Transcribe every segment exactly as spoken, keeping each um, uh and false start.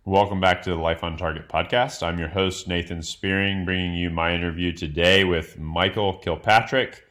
Welcome back to the Life on Target podcast. I'm your host, Nathan Spearing, bringing you my interview today with Michael Kilpatrick,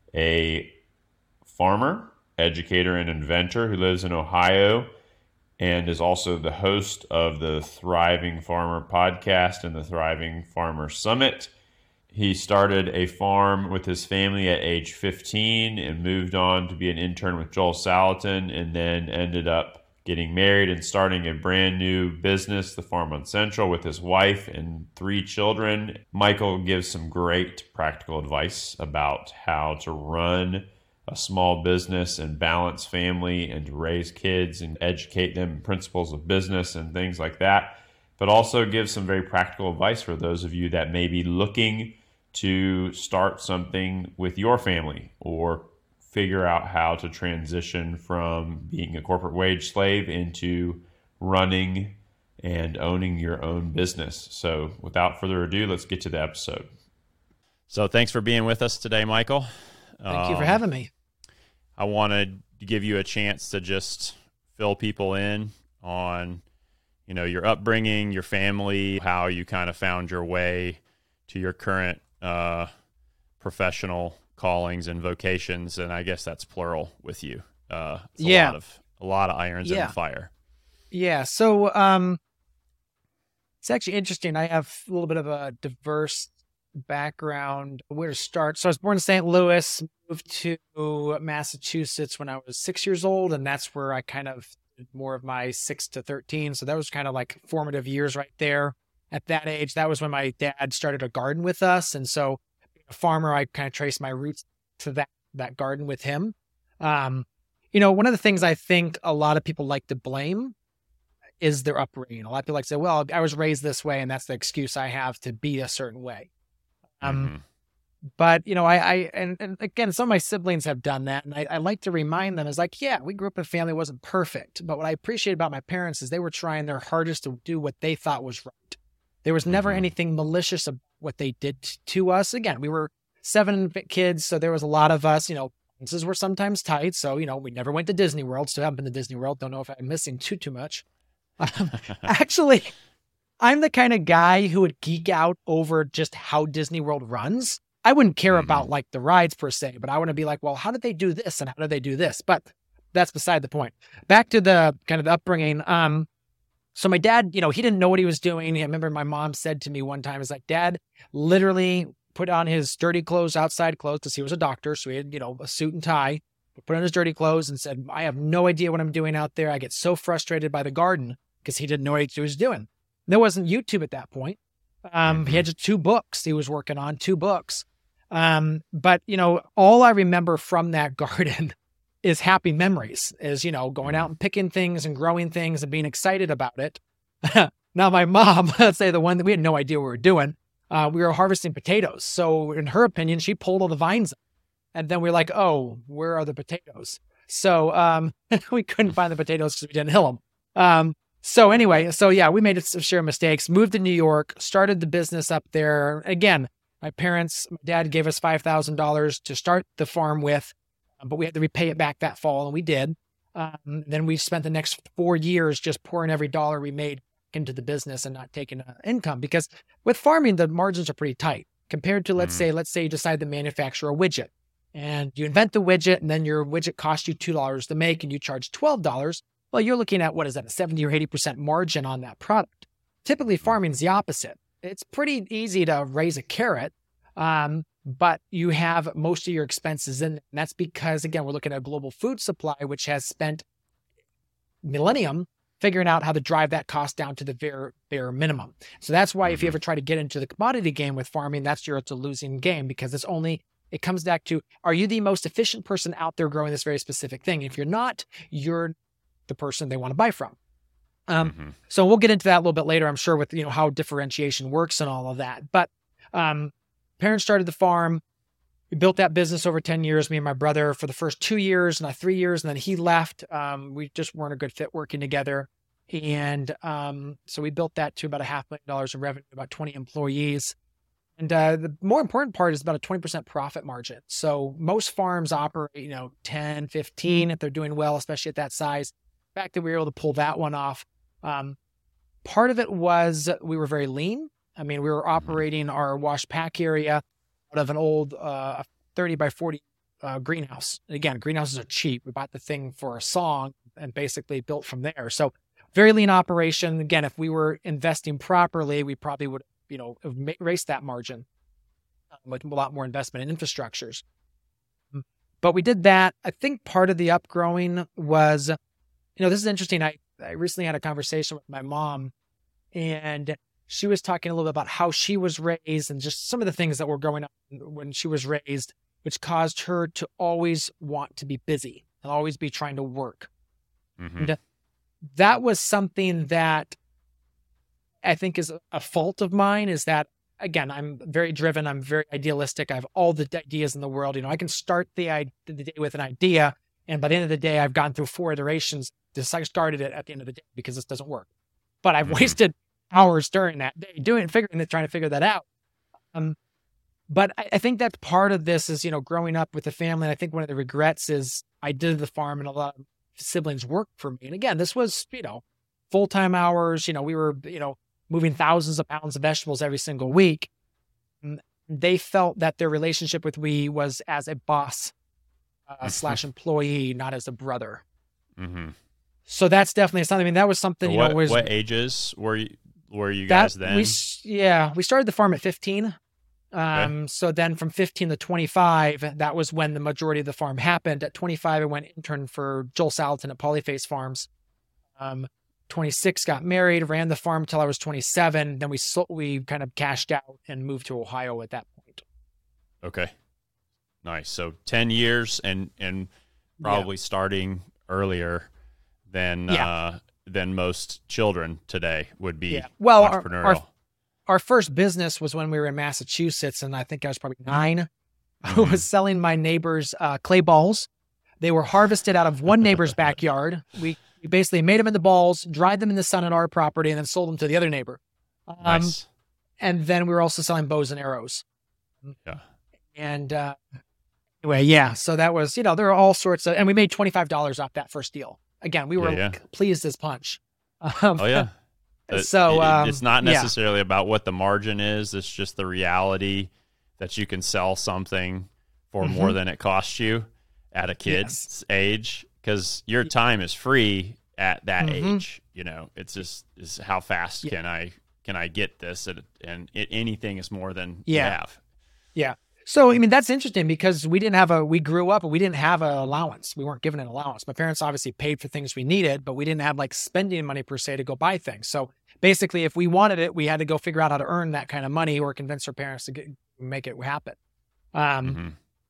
a farmer, educator, and inventor who lives in Ohio and is also the host of the Thriving Farmer podcast and the Thriving Farmer Summit. He started a farm with his family at age fifteen and moved on to be an intern with Joel Salatin, and then ended up getting married and starting a brand new business, the Farm on Central, with his wife and three children. Michael gives some great practical advice about how to run a small business and balance family and to raise kids and educate them in principles of business and things like that, but also gives some very practical advice for those of you that may be looking to start something with your family or figure out how to transition from being a corporate wage slave into running and owning your own business. So without further ado, let's get to the episode. So thanks for being with us today, Michael. Thank um, you for having me. I wanted to give you a chance to just fill people in on, you know, your upbringing, your family, how you kind of found your way to your current uh, professional callings and vocations, and I guess that's plural with you. Uh, it's a yeah, lot of a lot of irons yeah. in the fire. Yeah. So, um, it's actually interesting. I have a little bit of a diverse background. Where to start? So, I was born in Saint Louis, moved to Massachusetts when I was six years old, and that's where I kind of did more of my six to thirteen. So that was kind of like formative years right there. At that age, that was when my dad started a garden with us, and so a farmer, I kind of traced my roots to that, that garden with him. Um, you know, one of the things I think a lot of people like to blame is their upbringing. A lot of people like to say, well, I was raised this way and that's the excuse I have to be a certain way. Um, mm-hmm. But, you know, I, I and, and again, some of my siblings have done that. And I, I like to remind them is like, yeah, we grew up in a family that wasn't perfect. But what I appreciate about my parents is they were trying their hardest to do what they thought was right. There was never mm-hmm. anything malicious about what they did to us. Again, we were seven kids, so there was a lot of us, you know, finances were sometimes tight. So, you know, we never went to Disney World. Still haven't been to Disney World. Don't know if I'm missing too, too much. Um, actually, I'm the kind of guy who would geek out over just how Disney World runs. I wouldn't care mm-hmm. about like the rides per se, but I want to be like, well, how did they do this? And how did they do this? But that's beside the point. Back to the kind of the upbringing. Um, So my dad, you know, he didn't know what he was doing. I remember my mom said to me one time, "Is like, Dad literally put on his dirty clothes, outside clothes, because he was a doctor. So he had, you know, a suit and tie, put on his dirty clothes and said, I have no idea what I'm doing out there. I get so frustrated by the garden," because he didn't know what he was doing. There wasn't YouTube at that point. Um, he had just two books he was working on, two books. Um, but, you know, all I remember from that garden is happy memories, is, you know, going out and picking things and growing things and being excited about it. Now, my mom, let's say the one that we had no idea what we were doing, uh, we were harvesting potatoes. So in her opinion, she pulled all the vines up. And then we we're like, oh, where are the potatoes? So um, we couldn't find the potatoes because we didn't hill them. Um, so anyway, so yeah, we made some sheer mistakes, moved to New York, started the business up there. Again, my parents, my dad gave us five thousand dollars to start the farm with, but we had to repay it back that fall, and we did. Um, then we spent the next four years just pouring every dollar we made into the business and not taking uh, income, because with farming, the margins are pretty tight compared to, let's mm. say, let's say you decide to manufacture a widget and you invent the widget, and then your widget costs you two dollars to make and you charge twelve dollars. Well, you're looking at, what is that, a seventy or eighty percent margin on that product. Typically, farming is the opposite. It's pretty easy to raise a carrot, um, but you have most of your expenses in. And that's because, again, we're looking at a global food supply, which has spent millennium figuring out how to drive that cost down to the bare, bare minimum. So that's why if you ever try to get into the commodity game with farming, that's your, it's a losing game, because it's only, it comes back to, are you the most efficient person out there growing this very specific thing? If you're not, you're the person they want to buy from. Um, mm-hmm. So we'll get into that a little bit later, I'm sure, with, you know, how differentiation works and all of that. But um, parents started the farm. We built that business over ten years, me and my brother, for the first two years, and three years, and then he left. Um, we just weren't a good fit working together. And um, so we built that to about a half million dollars in revenue, about twenty employees. And uh, the more important part is about a twenty percent profit margin. So most farms operate, you know, ten, fifteen if they're doing well, especially at that size. The fact that we were able to pull that one off, um, Part of it was we were very lean. I mean, we were operating our wash pack area out of an old uh, thirty by forty uh, greenhouse. And again, greenhouses are cheap. We bought the thing for a song and basically built from there. So very lean operation. Again, if we were investing properly, we probably would, you know, have raised that margin with a lot more investment in infrastructures. But we did that. I think part of the upgrowing was, you know, this is interesting. I, I recently had a conversation with my mom, and she was talking a little bit about how she was raised and just some of the things that were going on when she was raised, which caused her to always want to be busy and always be trying to work. Mm-hmm. And that was something that I think is a fault of mine, is that, again, I'm very driven. I'm very idealistic. I have all the ideas in the world. You know, I can start the, the day with an idea, and by the end of the day, I've gone through four iterations. This I started it at the end of the day because this doesn't work. But I've mm-hmm. wasted hours during that day doing, figuring it, trying to figure that out. Um, but I, I think that part of this is, you know, growing up with a family. And I think one of the regrets is I did the farm and a lot of siblings worked for me. And again, this was, you know, full-time hours. You know, we were, you know, moving thousands of pounds of vegetables every single week. They felt that their relationship with me was as a boss uh, slash employee, not as a brother. Mm-hmm. So that's definitely something. I mean, that was something, you what, know, was, what ages were you, were you guys then? We, yeah, we started the farm at fifteen. Um, okay. So then from fifteen to twenty-five, that was when the majority of the farm happened. At twenty-five, I went intern for Joel Salatin at Polyface Farms. Um, twenty-six, got married, ran the farm till I was twenty-seven. Then we so, we kind of cashed out and moved to Ohio at that point. Okay, nice. So ten years, and and probably yeah. starting earlier than yeah. uh, than most children today would be. Yeah. Well, entrepreneurial. Our, our, our first business was when we were in Massachusetts, and I think I was probably nine. Mm-hmm. I was selling my neighbors uh, clay balls. They were harvested out of one neighbor's backyard. We We basically made them into balls, dried them in the sun at our property, and then sold them to the other neighbor. Um, nice. And then we were also selling bows and arrows. Yeah. And uh, anyway, yeah. So that was, you know, there are all sorts of, and we made twenty-five dollars off that first deal. Again, we were yeah, yeah. pleased as punch. Um, oh yeah. So um, it's not necessarily yeah. about what the margin is. It's just the reality that you can sell something for mm-hmm. more than it costs you at a kid's yes. age. Because your time is free at that mm-hmm. age, you know. It's just is how fast yeah. can I can I get this, and, and it, anything is more than yeah. you have. Yeah. So I mean that's interesting because we didn't have a we grew up and we didn't have an allowance. We weren't given an allowance. My parents obviously paid for things we needed, but we didn't have like spending money per se to go buy things. So basically, if we wanted it, we had to go figure out how to earn that kind of money or convince our parents to get, make it happen. Um, mm-hmm.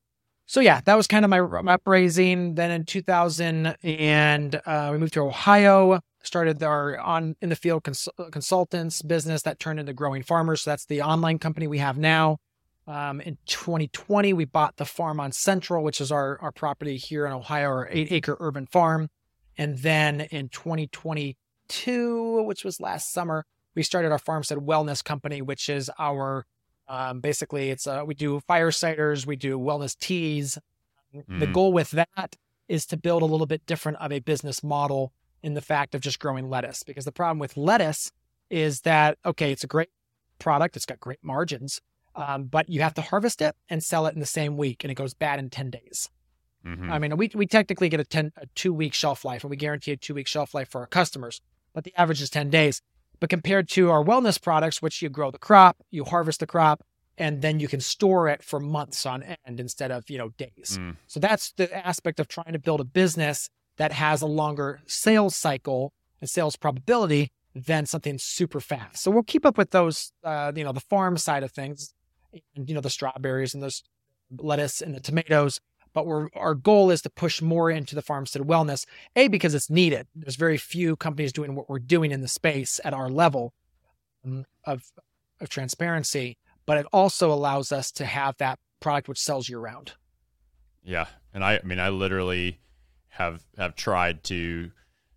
So yeah, that was kind of my, my uprising. Then in two thousand, and uh, we moved to Ohio, started our on in the field cons- consultants business that turned into Growing Farmers. So that's the online company we have now. Um, in twenty twenty, we bought the farm on Central, which is our, our property here in Ohio, our eight acre urban farm. And then in twenty twenty-two, which was last summer, we started our Farmstead Wellness Company, which is our Um, basically, it's uh, we do fire ciders, we do wellness teas. Mm. The goal with that is to build a little bit different of a business model in the fact of just growing lettuce. Because the problem with lettuce is that, okay, it's a great product. It's got great margins, um, but you have to harvest it and sell it in the same week, and it goes bad in ten days. Mm-hmm. I mean, we we technically get a, ten, a two-week shelf life, and we guarantee a two-week shelf life for our customers, but the average is ten days. But compared to our wellness products, which you grow the crop, you harvest the crop, and then you can store it for months on end instead of, you know, days. Mm. So that's the aspect of trying to build a business that has a longer sales cycle and sales probability than something super fast. So we'll keep up with those, uh, you know, the farm side of things, and, you know, the strawberries and those lettuce and the tomatoes. But we're, our goal is to push more into the farmstead wellness, A, because it's needed. There's very few companies doing what we're doing in the space at our level um, of, of transparency, but it also allows us to have that product which sells year round. Yeah. And I, I mean, I literally have, have tried to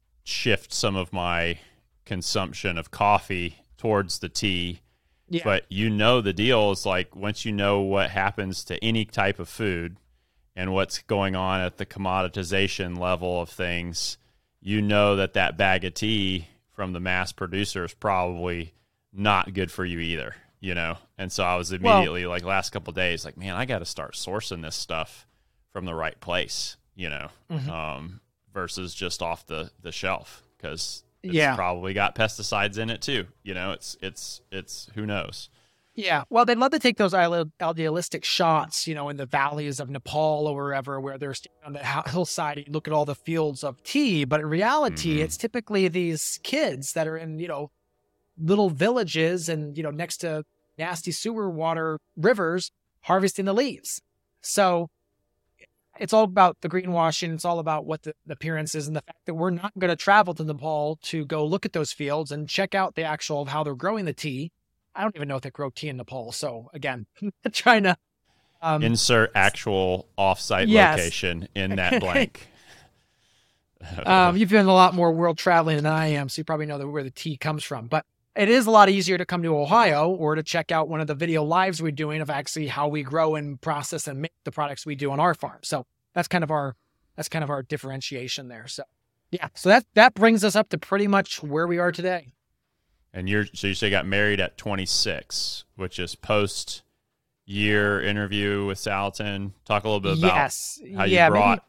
shift some of my consumption of coffee towards the tea. Yeah. But you know, the deal is like, once you know what happens to any type of food, and what's going on at the commoditization level of things, you know that that bag of tea from the mass producer is probably not good for you either, you know? And so I was immediately well, like last couple of days, like, man, I got to start sourcing this stuff from the right place, you know, mm-hmm. um, versus just off the, the shelf. Cause it's yeah. probably got pesticides in it too. You know, it's, it's, it's, who knows? Yeah. Well, they'd love to take those idealistic shots, you know, in the valleys of Nepal or wherever, where they're standing on the hillside and you look at all the fields of tea. But in reality, mm-hmm. it's typically these kids that are in, you know, little villages and, you know, next to nasty sewer water rivers harvesting the leaves. So it's all about the greenwashing. It's all about what the, the appearance is and the fact that we're not going to travel to Nepal to go look at those fields and check out the actual of how they're growing the tea. I don't even know if they grow tea in Nepal. So again, trying to um, insert actual offsite yes. location in that blank. um, you've been a lot more world traveling than I am, so you probably know the, where the tea comes from. But it is a lot easier to come to Ohio or to check out one of the video lives we're doing of actually how we grow and process and make the products we do on our farm. So that's kind of our that's kind of our differentiation there. So yeah, so that that brings us up to pretty much where we are today. And you're so you say you got married at twenty-six, which is post year interview with Salatin. Talk a little bit about yes. how yeah, you brought maybe...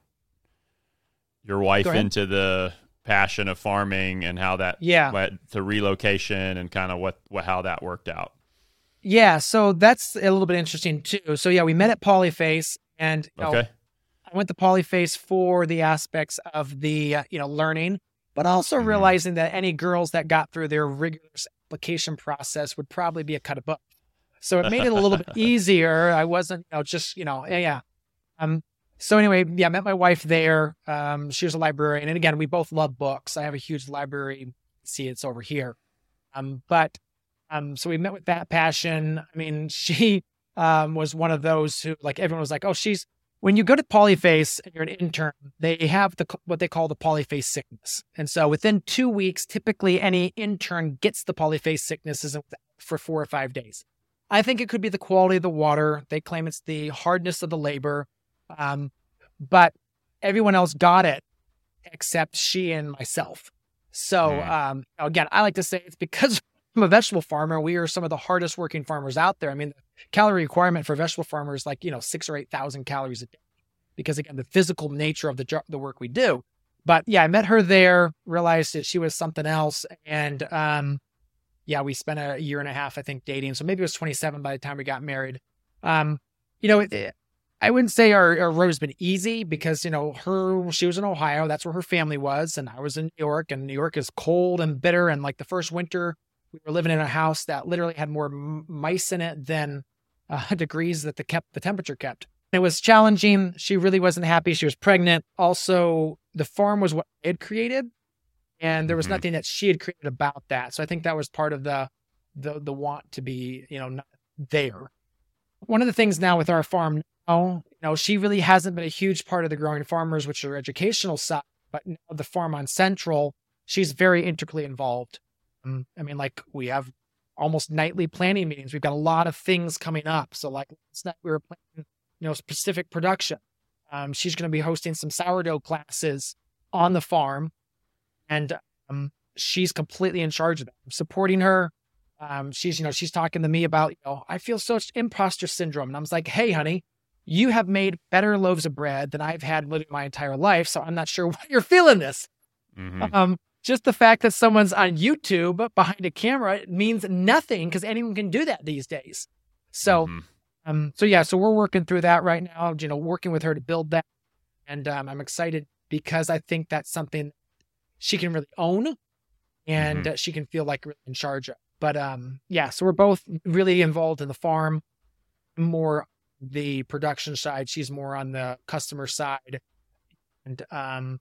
your wife into the passion of farming and how that yeah. led to relocation and kind of what, what how that worked out. Yeah, so that's a little bit interesting too. So yeah, we met at Polyface, and you okay. know, I went to Polyface for the aspects of the uh, you know learning, but also mm-hmm. realizing that any girls that got through their rigorous application process would probably be a cut above. So it made it a little bit easier. I wasn't, you know, just, you know, yeah, yeah. Um, so anyway, yeah, I met my wife there. Um, she was a librarian. And again, we both love books. I have a huge library. See, it's over here. Um, but, um, so we met with that passion. I mean, she, um, was one of those who, like, everyone was like, oh, she's, when you go to Polyface and you're an intern, they have the what they call the Polyface sickness. And so within two weeks, typically any intern gets the Polyface sickness for four or five days. I think it could be the quality of the water. They claim it's the hardness of the labor. Um, but everyone else got it except she and myself. So mm. um, again, I like to say it's because I'm a vegetable farmer. We are some of the hardest working farmers out there. I mean, the calorie requirement for vegetable farmers is like, you know, six or eight thousand calories a day because, again, the physical nature of the the work we do. But yeah, I met her there, realized that she was something else. And um, yeah, we spent a year and a half, I think, dating. So maybe it was twenty-seven by the time we got married. Um, you know, it, I wouldn't say our, our road has been easy because, you know, her, she was in Ohio. That's where her family was. And I was in New York, and New York is cold and bitter. And like the first winter, we were living in a house that literally had more m- mice in it than uh, degrees that the kept the temperature kept. It was challenging. She really wasn't happy. She was pregnant. Also, the farm was what I had created, and there was mm-hmm. nothing that she had created about that. So I think that was part of the the the want to be, you know, not there. One of the things now with our farm now, you know, she really hasn't been a huge part of the Growing Farmers, which are educational side, but now the farm on Central, she's very integrally involved. I mean, like we have almost nightly planning meetings. We've got a lot of things coming up. So like last night we were planning, you know, specific production. Um, she's going to be hosting some sourdough classes on the farm, and um, she's completely in charge of that. I'm supporting her. Um, she's, you know, she's talking to me about, you know, I feel such imposter syndrome. And I was like, hey, honey, you have made better loaves of bread than I've had living my entire life. So I'm not sure why you're feeling this. Mm-hmm. Um, Just the fact that someone's on YouTube behind a camera means nothing because anyone can do that these days. So, mm-hmm. um, so yeah, so we're working through that right now, you know, working with her to build that. And um, I'm excited because I think that's something she can really own and mm-hmm. uh, she can feel like really in charge of. But um, yeah, so we're both really involved in the farm, more the production side. She's more on the customer side. And, um,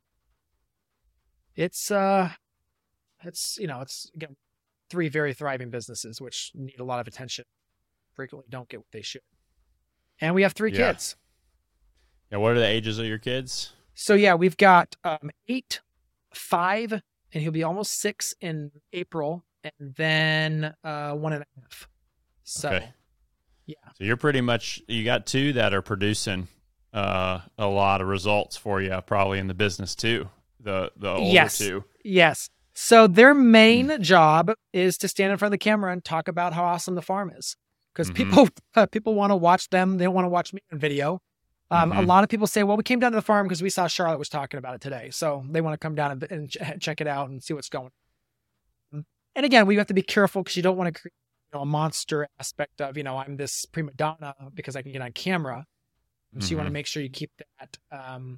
It's, uh, it's, you know, it's, again, three very thriving businesses, which need a lot of attention, frequently don't get what they should. And we have three yeah. kids. Yeah. What are the ages of your kids? So yeah, we've got, um, eight, five, and he'll be almost six in April, and then, uh, one and a half. So, okay. yeah. So you're pretty much, you got two that are producing, uh, a lot of results for you, probably in the business too. The the older yes. two. Yes. So their main job is to stand in front of the camera and talk about how awesome the farm is. Because Mhm. people uh, people want to watch them. They don't want to watch me on video. Um, A Mhm. lot of people say, well, we came down to the farm because we saw Charlotte was talking about it today. So they want to come down and, and ch- check it out and see what's going on. And again, we have to be careful because you don't want to create you know, a monster aspect of, you know, I'm this prima donna because I can get on camera. So you want to Mhm. make sure you keep that um,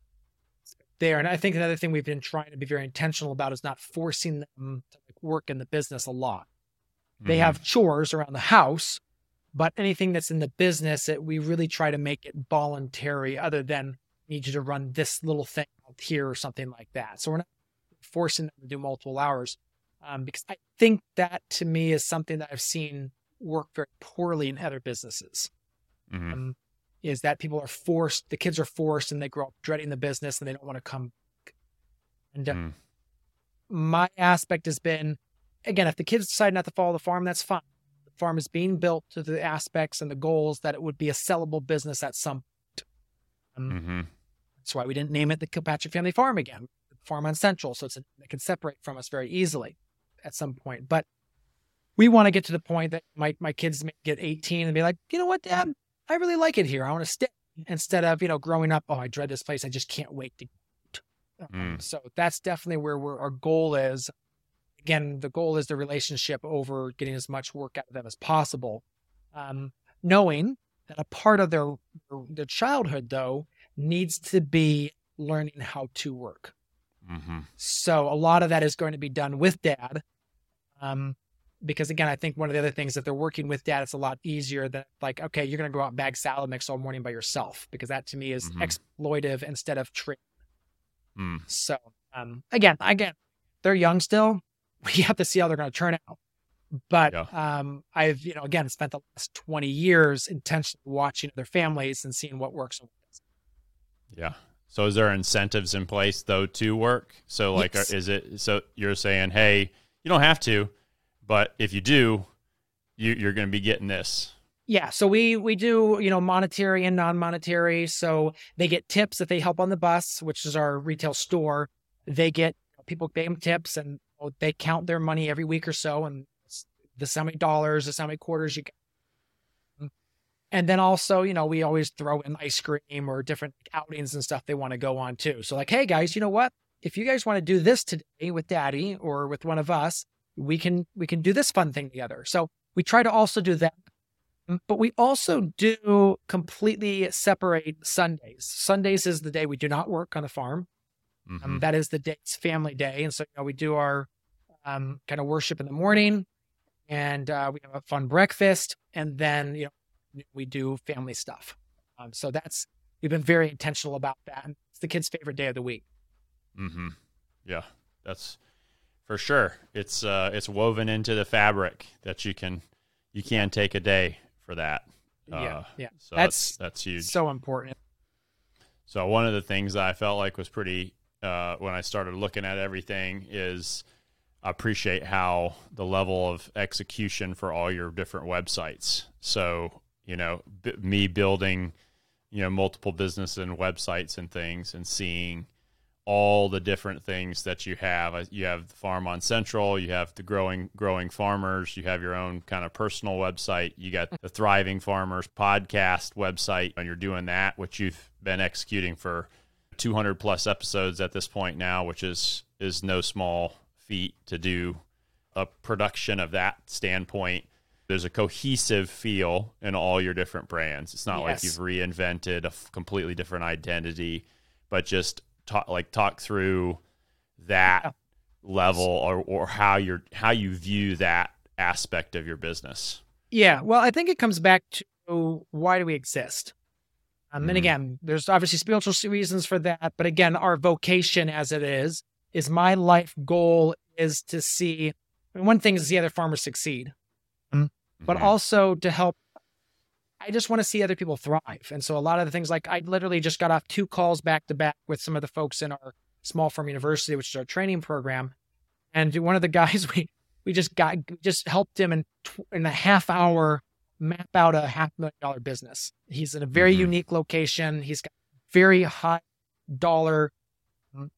there. And I think another thing we've been trying to be very intentional about is not forcing them to like, work in the business a lot. They Mhm. have chores around the house, but anything that's in the business, it, we really try to make it voluntary other than need you to run this little thing out here or something like that. So we're not forcing them to do multiple hours um, because I think that to me is something that I've seen work very poorly in other businesses. Mhm. Um, is that people are forced, the kids are forced and they grow up dreading the business and they don't want to come back. And uh, Mhm. my aspect has been, again, if the kids decide not to follow the farm, that's fine. The farm is being built to the aspects and the goals that it would be a sellable business at some point. Um, Mhm. That's why we didn't name it the Kilpatrick Family Farm again, Farm on Central. So it's a, it can separate from us very easily at some point. But we want to get to the point that my, my kids may get eighteen and be like, you know what, Dad, I really like it here. I want to stay. Instead of, you know, growing up, oh, I dread this place. I just can't wait to get out. Um, Mm. So that's definitely where we're, our goal is. Again, the goal is the relationship over getting as much work out of them as possible. Um, knowing that a part of their, their childhood, though, needs to be learning how to work. Mhm. So a lot of that is going to be done with Dad. Um, because again, I think one of the other things that they're working with Dad, it's a lot easier than like, okay, you're going to go out and bag salad mix all morning by yourself, because that to me is Mhm. exploitive instead of training. Mm. So um, again, again, they're young still. We have to see how they're going to turn out. But Yeah. um, I've, you know, again, spent the last twenty years intentionally watching other families and seeing what works and what doesn't. Yeah. So is there incentives in place though to work? So like, Yes. is it, so you're saying, hey, you don't have to, but if you do, you, you're going to be getting this. Yeah, so we we do, you know, monetary and non-monetary. So they get tips if they help on the bus, which is our retail store. They get people pay them tips, and you know, they count their money every week or so, and it's this is how many dollars, this is how many quarters you get. And then also, you know, we always throw in ice cream or different outings and stuff they want to go on too. So like, hey guys, you know what? If you guys want to do this today with Daddy or with one of us, we can we can do this fun thing together. So we try to also do that. But we also do completely separate Sundays. Sundays is the day we do not work on the farm. Mhm. Um, that is the day, it's family day. And so you know, we do our um, kind of worship in the morning, and uh, we have a fun breakfast. And then, you know, we do family stuff. Um, so that's, we've been very intentional about that. And it's the kids' favorite day of the week. Mm-hmm. Yeah, that's for sure. It's uh, it's woven into the fabric that you can you can take a day for that. Yeah, Uh, yeah. So That's- that's that's huge. So important. So one of the things that I felt like was pretty uh, when I started looking at everything is I appreciate how the level of execution for all your different websites. So you know, b- me building you know multiple business and websites and things, and seeing all the different things that you have. You have the Farm on Central, you have the growing growing farmers, you have your own kind of personal website, you got the Thriving Farmers podcast website, and you're doing that, which you've been executing for two hundred plus episodes at this point now, which is is no small feat to do a production of that standpoint. There's a cohesive feel in all your different brands. It's not like Yes. you've reinvented a f- completely different identity, but just talk like talk through that Yeah. level or, or how you're how you view that aspect of your business. Yeah, well, I think it comes back to why do we exist? Um, Mhm. And again, there's obviously spiritual reasons for that. But again, our vocation as it is, is my life goal is to see, I mean, one thing is to see other farmers succeed, but Mhm. also to help. I just want to see other people thrive. And so a lot of the things, like I literally just got off two calls back to back with some of the folks in our Small Farm University, which is our training program. And one of the guys, we, we just got, just helped him in, tw- in a half hour map out a half million dollar business. He's in a very Mhm. unique location. He's got very high dollar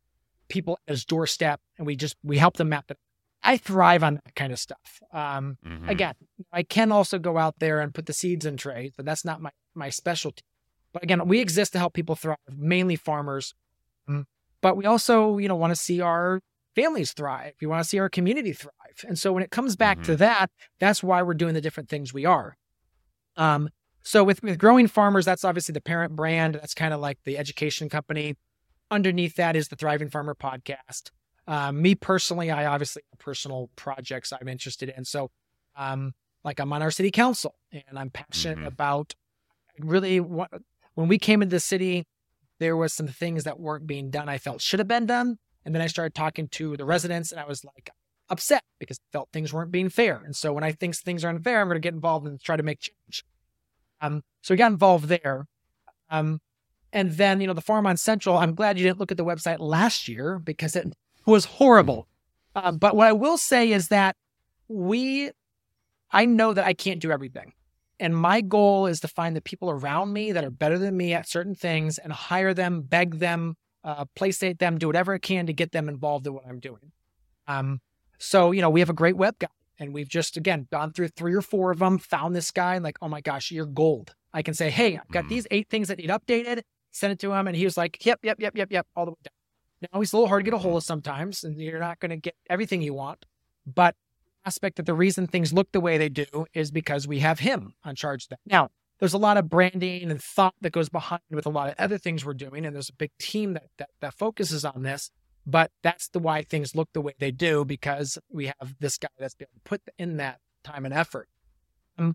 people at his doorstep and we just, we help them map it. I thrive on that kind of stuff. Um, Mm-hmm. Again, I can also go out there and put the seeds in trays, but that's not my, my specialty. But again, we exist to help people thrive, mainly farmers. Um, but we also, you know, want to see our families thrive. We want to see our community thrive. And so when it comes back Mm-hmm. to that, that's why we're doing the different things we are. Um, so with, with Growing Farmers, that's obviously the parent brand. That's kind of like the education company. Underneath that is the Thriving Farmer podcast. Um, me personally, I obviously have personal projects I'm interested in. So, um, like I'm on our city council and I'm passionate Mhm. about really what, when we came into the city, there was some things that weren't being done I felt should have been done. And then I started talking to the residents and I was like upset because I felt things weren't being fair. And so when I think things are unfair, I'm going to get involved and try to make change. Um, so we got involved there. Um, and then, you know, the Farm on Central, I'm glad you didn't look at the website last year because it was horrible. Uh, but what I will say is that we, I know that I can't do everything. And my goal is to find the people around me that are better than me at certain things and hire them, beg them, uh, placate them, do whatever I can to get them involved in what I'm doing. Um, so, you know, we have a great web guy and we've just, again, gone through three or four of them, found this guy and like, oh my gosh, you're gold. I can say, hey, I've got Mhm. these eight things that need updated, send it to him. And he was like, yep, yep, yep, yep, yep, all the way down. Now he's a little hard to get a hold of sometimes and you're not going to get everything you want, but aspect that the reason things look the way they do is because we have him on charge of that. Now, there's a lot of branding and thought that goes behind with a lot of other things we're doing. And there's a big team that, that, that focuses on this, but that's the why things look the way they do because we have this guy that's been able to put in that time and effort. Um,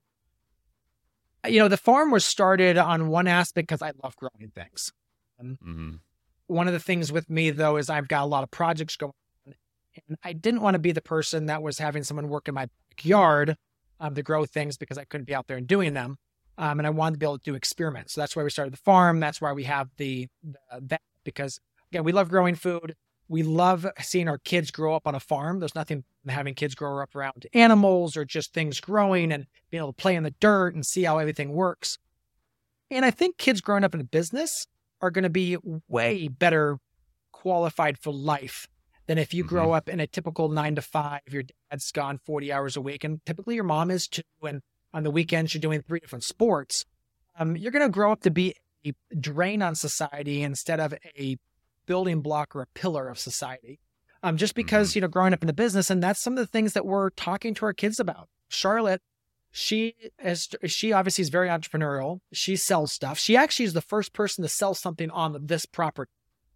you know, the farm was started on one aspect because I love growing things. Um, Mm-hmm. One of the things with me though, is I've got a lot of projects going on and I didn't want to be the person that was having someone work in my backyard um, to grow things because I couldn't be out there and doing them. Um, and I wanted to be able to do experiments. So that's why we started the farm. That's why we have the, the that because again, we love growing food. We love seeing our kids grow up on a farm. There's nothing having kids grow up around animals or just things growing and being able to play in the dirt and see how everything works. And I think kids growing up in a business are going to be way better qualified for life than if you Mhm. grow up in a typical nine to five, your dad's gone forty hours a week, and typically your mom is too. And on the weekends, you're doing three different sports. Um, you're going to grow up to be a drain on society instead of a building block or a pillar of society. Um, just because, you know, growing up in a business, and that's some of the things that we're talking to our kids about. Charlotte, she is, she obviously is very entrepreneurial. She sells stuff. She actually is the first person to sell something on this property.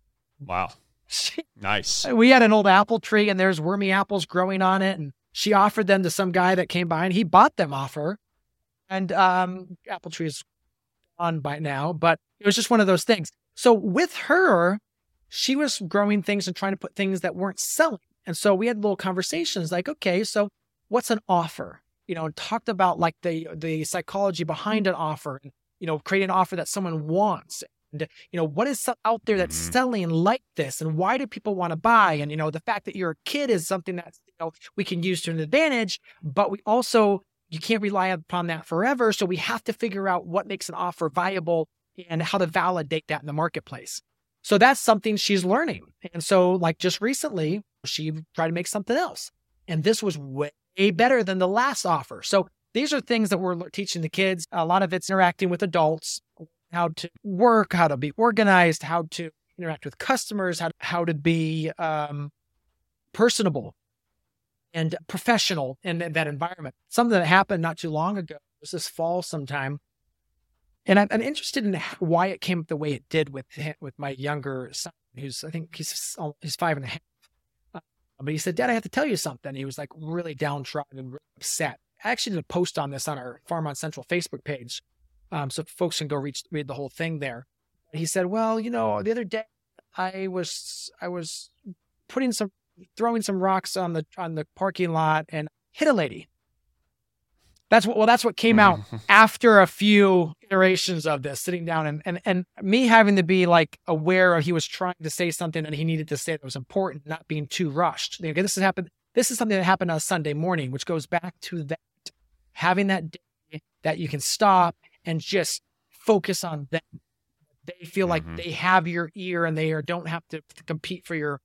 Wow. She, Nice. we had an old apple tree and there's wormy apples growing on it. And she offered them to some guy that came by and he bought them off her. And um, apple tree is gone by now, but it was just one of those things. So with her, she was growing things and trying to put things that weren't selling. And so we had little conversations like, okay, so what's an offer? You know, and talked about like the the psychology behind an offer and, you know, create an offer that someone wants. And, you know, what is out there that's Mhm. selling like this? And why do people want to buy? And, you know, the fact that you're a kid is something that, you know, we can use to an advantage, but we also, you can't rely upon that forever. So we have to figure out what makes an offer viable and how to validate that in the marketplace. So that's something she's learning. And so like just recently, she tried to make something else. And this was way better than the last offer. So these are things that we're teaching the kids. A lot of it's interacting with adults, how to work, how to be organized, how to interact with customers, how to, how to be um, personable and professional in that environment. Something that happened not too long ago, it was this fall sometime. And I'm, I'm interested in why it came up the way it did with with my younger son, who's, I think he's, he's five and a half. Uh, but he said, Dad, I have to tell you something. He was like really downtrodden and really upset. I actually did a post on this on our Farm on Central Facebook page. Um, so folks can go reach, read the whole thing there. He said, well, you know, the other day I was, I was putting some, throwing some rocks on the, on the parking lot and hit a lady. That's what, well, that's what came out after a few iterations of this, sitting down and, and, and me having to be like aware of, he was trying to say something that he needed to say that was important, not being too rushed. Okay, this has happened. This is something that happened on a Sunday morning, which goes back to that, having that day that you can stop and just focus on them. They feel like Mhm. they have your ear and they are, don't have to compete for your,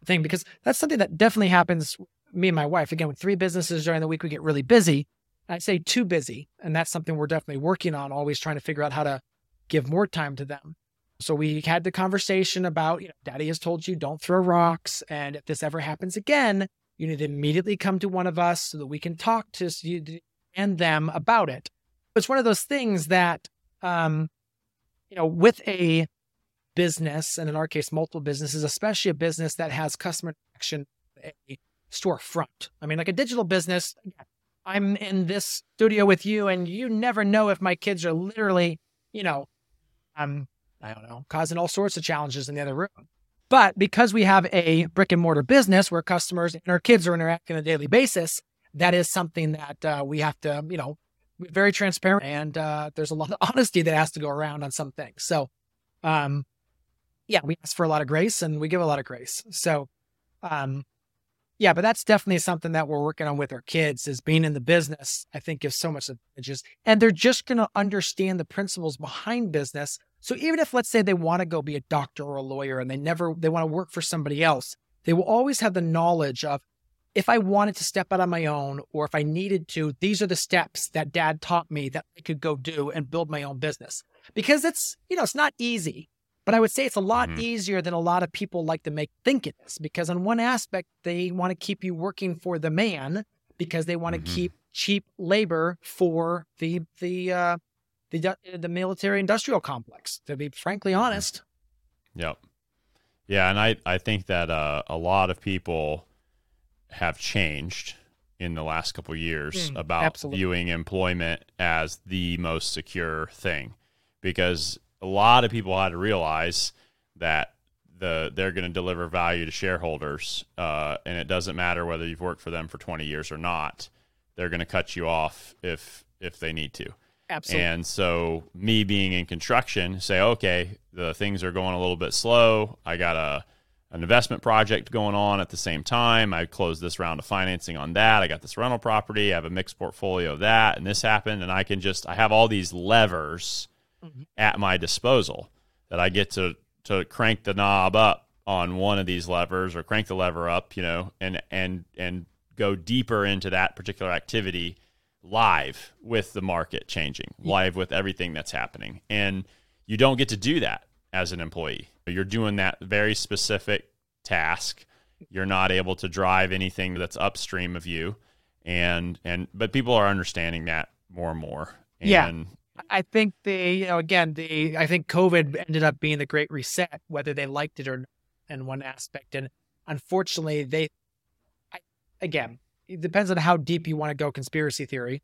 thing, because that's something that definitely happens. Me and my wife, again, with three businesses during the week, we get really busy. I'd say too busy. And that's something we're definitely working on, always trying to figure out how to give more time to them. So we had the conversation about, you know, Daddy has told you don't throw rocks. And if this ever happens again, you need to immediately come to one of us so that we can talk to you and them about it. It's one of those things that, um, you know, with a business, and in our case, multiple businesses, especially a business that has customer interaction, a storefront. I mean, like a digital business, I'm in this studio with you and you never know if my kids are literally, you know, um, I don't know, causing all sorts of challenges in the other room. But because we have a brick and mortar business where customers and our kids are interacting on a daily basis, that is something that uh, we have to, you know, be very transparent, and uh, there's a lot of honesty that has to go around on some things. So, um, yeah, we ask for a lot of grace and we give a lot of grace. So, um, yeah, but that's definitely something that we're working on with our kids, is being in the business, I think, gives so much advantages, and they're just going to understand the principles behind business. So even if, let's say, they want to go be a doctor or a lawyer and they never, they want to work for somebody else, they will always have the knowledge of, if I wanted to step out on my own, or if I needed to, these are the steps that Dad taught me that I could go do and build my own business. Because it's, you know, it's not easy, but I would say it's a lot mm-hmm. easier than a lot of people like to make think it is. Because on one aspect, they want to keep you working for the man because they want mm-hmm. to keep cheap labor for the the uh, the the military industrial complex. To be frankly honest. Yep. Yeah, and I I think that uh, a lot of people have changed in the last couple of years mm, about absolutely. viewing employment as the most secure thing, because a lot of people had to realize that the they're going to deliver value to shareholders, uh, and it doesn't matter whether you've worked for them for twenty years or not. They're going to cut you off if if they need to. Absolutely. And so me being in construction, say, okay, the things are going a little bit slow. I got a an investment project going on at the same time. I closed this round of financing on that. I got this rental property. I have a mixed portfolio of that, and this happened. And I can just, I have all these levers mm-hmm. at my disposal that I get to, to crank the knob up on one of these levers, or crank the lever up, you know, and, and, and go deeper into that particular activity live with the market changing, yeah. live with everything that's happening. And you don't get to do that as an employee. You're doing that very specific task. You're not able to drive anything that's upstream of you. And, and, but people are understanding that more and more. And yeah. I think the, you know, again, the, I think COVID ended up being the great reset, whether they liked it or not, in one aspect. And unfortunately they, I, again, it depends on how deep you want to go conspiracy theory.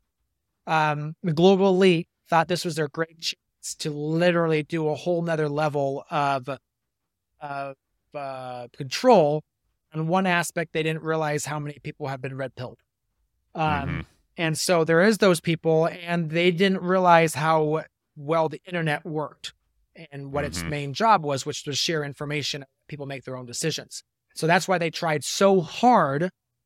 Um, the global elite thought this was their great chance to literally do a whole nother level of, of uh, control. On one aspect, they didn't realize how many people have been red pilled. Um, mm-hmm. And so there is those people, and they didn't realize how well the internet worked and what mm-hmm. its main job was, which was share information. People make their own decisions. So that's why they tried so hard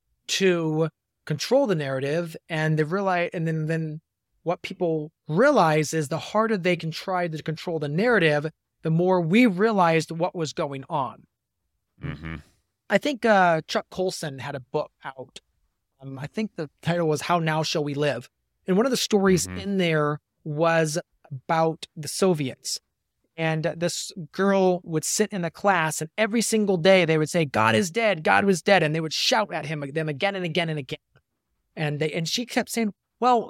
to control the narrative. And they realize, and then, then what people realize is the harder they can try to control the narrative, the more we realized what was going on. Mm-hmm. I think uh, Chuck Colson had a book out. Um, I think the title was How Now Shall We Live? And one of the stories mm-hmm. in there was about the Soviets. And this girl would sit in the class, and every single day they would say, God is dead, God was dead. And they would shout at him, them again and again and again. And they, and she kept saying, well,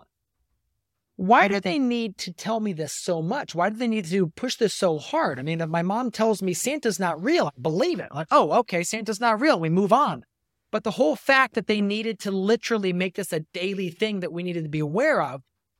why do they need to tell me this so much? Why do they need to push this so hard? I mean, if my mom tells me Santa's not real, I believe it. Like, oh, okay, Santa's not real. We move on. But the whole fact that they needed to literally make this a daily thing that we needed to be aware of,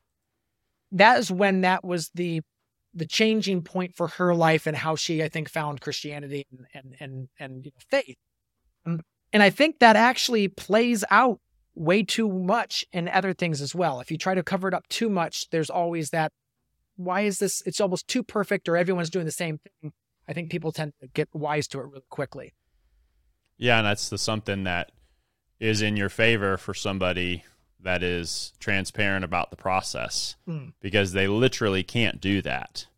that is when that was the the changing point for her life and how she, I think, found Christianity and and and, and you know, faith. Um, and I think that actually plays out way too much in other things as well. If you try to cover it up too much, there's always that, why is this, it's almost too perfect, or everyone's doing the same thing. I think people tend to get wise to it really quickly. Yeah, and that's the something that is in your favor for somebody that is transparent about the process, mm. because they literally can't do that.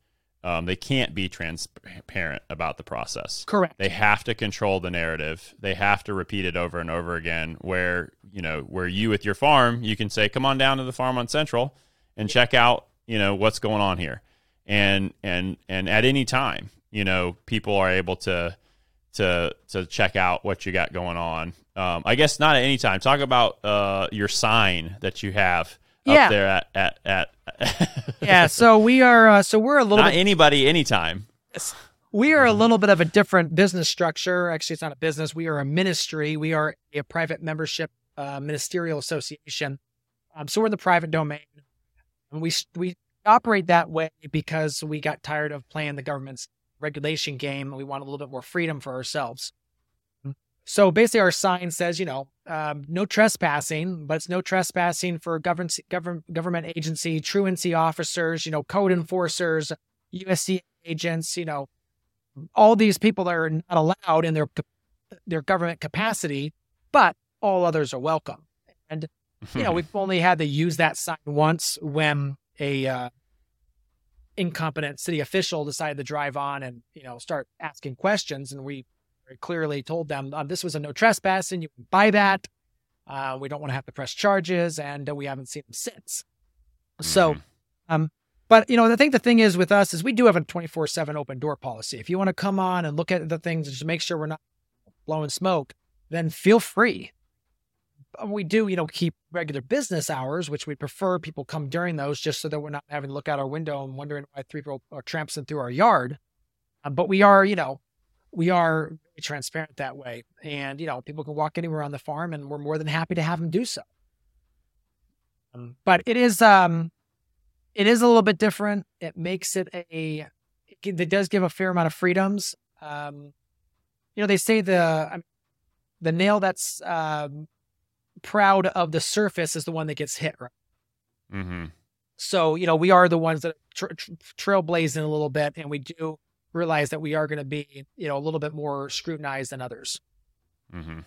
Um, they can't be transparent about the process. Correct. They have to control the narrative. They have to repeat it over and over again. Where you know, where you with your farm, you can say, "Come on down to the farm on Central and check out, you know, what's going on here." And and and at any time, you know, people are able to to to check out what you got going on. Um, I guess not at any time. Talk about uh, your sign that you have up yeah. there at at. at yeah, so we are. Uh, so we're a little not bit, anybody, anytime. We are a little bit of a different business structure. Actually, it's not a business. We are a ministry. We are a private membership uh, ministerial association. Um, so we're in the private domain, and we we operate that way because we got tired of playing the government's regulation game. And we want a little bit more freedom for ourselves. So basically, our sign says, you know, um, no trespassing, but it's no trespassing for government, government, government agency, truancy officers, you know, code enforcers, U S C agents, you know, all these people that are not allowed in their their government capacity, but all others are welcome. And, you know, we've only had to use that sign once when a uh, incompetent city official decided to drive on and, you know, start asking questions, and we very clearly told them um, this was a no trespassing. You can buy that. Uh, we don't want to have to press charges, and uh, we haven't seen them since. So, Mm-hmm. um, but you know, I think the thing is with us is we do have a twenty-four seven open door policy. If you want to come on and look at the things and just make sure we're not blowing smoke, then feel free. But we do, you know, keep regular business hours, which we prefer people come during those, just so that we're not having to look out our window and wondering why three people are tramping through our yard. Uh, but we are, you know. We are very transparent that way. And, you know, people can walk anywhere on the farm, and we're more than happy to have them do so. Um, but it is, um, it is a little bit different. It makes it a, it, it does give a fair amount of freedoms. Um, you know, they say the, the nail that's um, proud of the surface is the one that gets hit, right? Mm-hmm. So, you know, we are the ones that are tra- tra- trailblazing a little bit, and we do realize that we are going to be, you know, a little bit more scrutinized than others. Mm-hmm.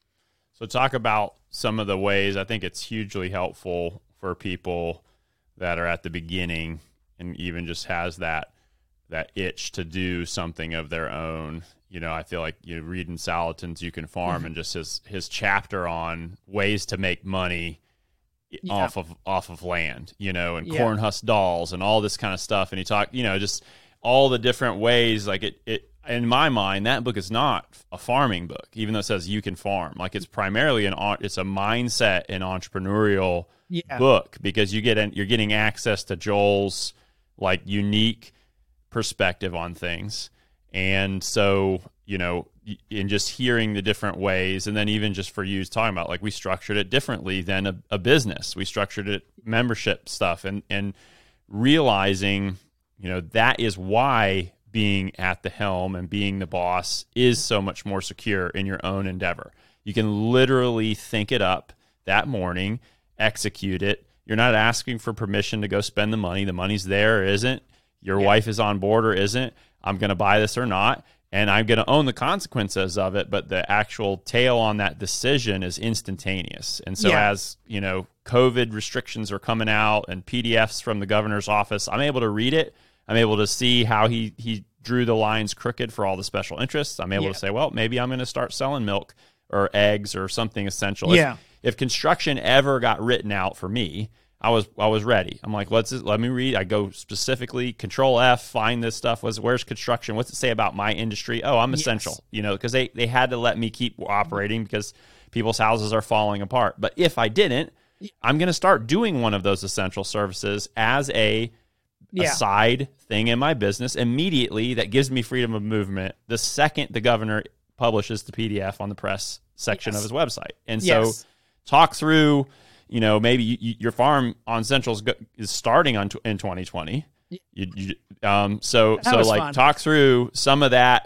So talk about some of the ways. I think it's hugely helpful for people that are at the beginning and even just has that that itch to do something of their own. You know, I feel like you know, reading Salatin's You Can Farm mm-hmm. and just his his chapter on ways to make money yeah. off of off of land, you know, and yeah. corn husk dolls and all this kind of stuff. And he talked, you know, just all the different ways, like it, it, in my mind, that book is not a farming book, even though it says you can farm. Like it's primarily an, it's a mindset and entrepreneurial yeah. book, because you get, in, you're getting access to Joel's like unique perspective on things. And so, you know, in just hearing the different ways, and then even just for you talking about, like, we structured it differently than a, a business. We structured it membership stuff, and, and realizing, you know, that is why being at the helm and being the boss is so much more secure in your own endeavor. You can literally think it up that morning, execute it. You're not asking for permission to go spend the money. The money's there or isn't. Your yeah. wife is on board or isn't. I'm going to buy this or not, and I'm going to own the consequences of it, but the actual tail on that decision is instantaneous. And so yeah. as, you know, COVID restrictions are coming out and P D Fs from the governor's office, I'm able to read it. I'm able to see how he, he drew the lines crooked for all the special interests. I'm able yeah. to say, well, maybe I'm going to start selling milk or eggs or something essential. Yeah. If, if construction ever got written out for me, I was I was ready. I'm like, let's let me read. I go specifically Control F, find this stuff. Was where's construction? What's it say about my industry? Oh, I'm essential. Yes. You know, because they they had to let me keep operating because people's houses are falling apart. But if I didn't, I'm going to start doing one of those essential services as a yeah. a side thing in my business immediately. That gives me freedom of movement the second the governor publishes the P D F on the press section yes. of his website. And yes. so talk through, you know, maybe you, you, your farm on Central is, is starting on in twenty twenty. You, you, um, so that so like fun. Talk through some of that,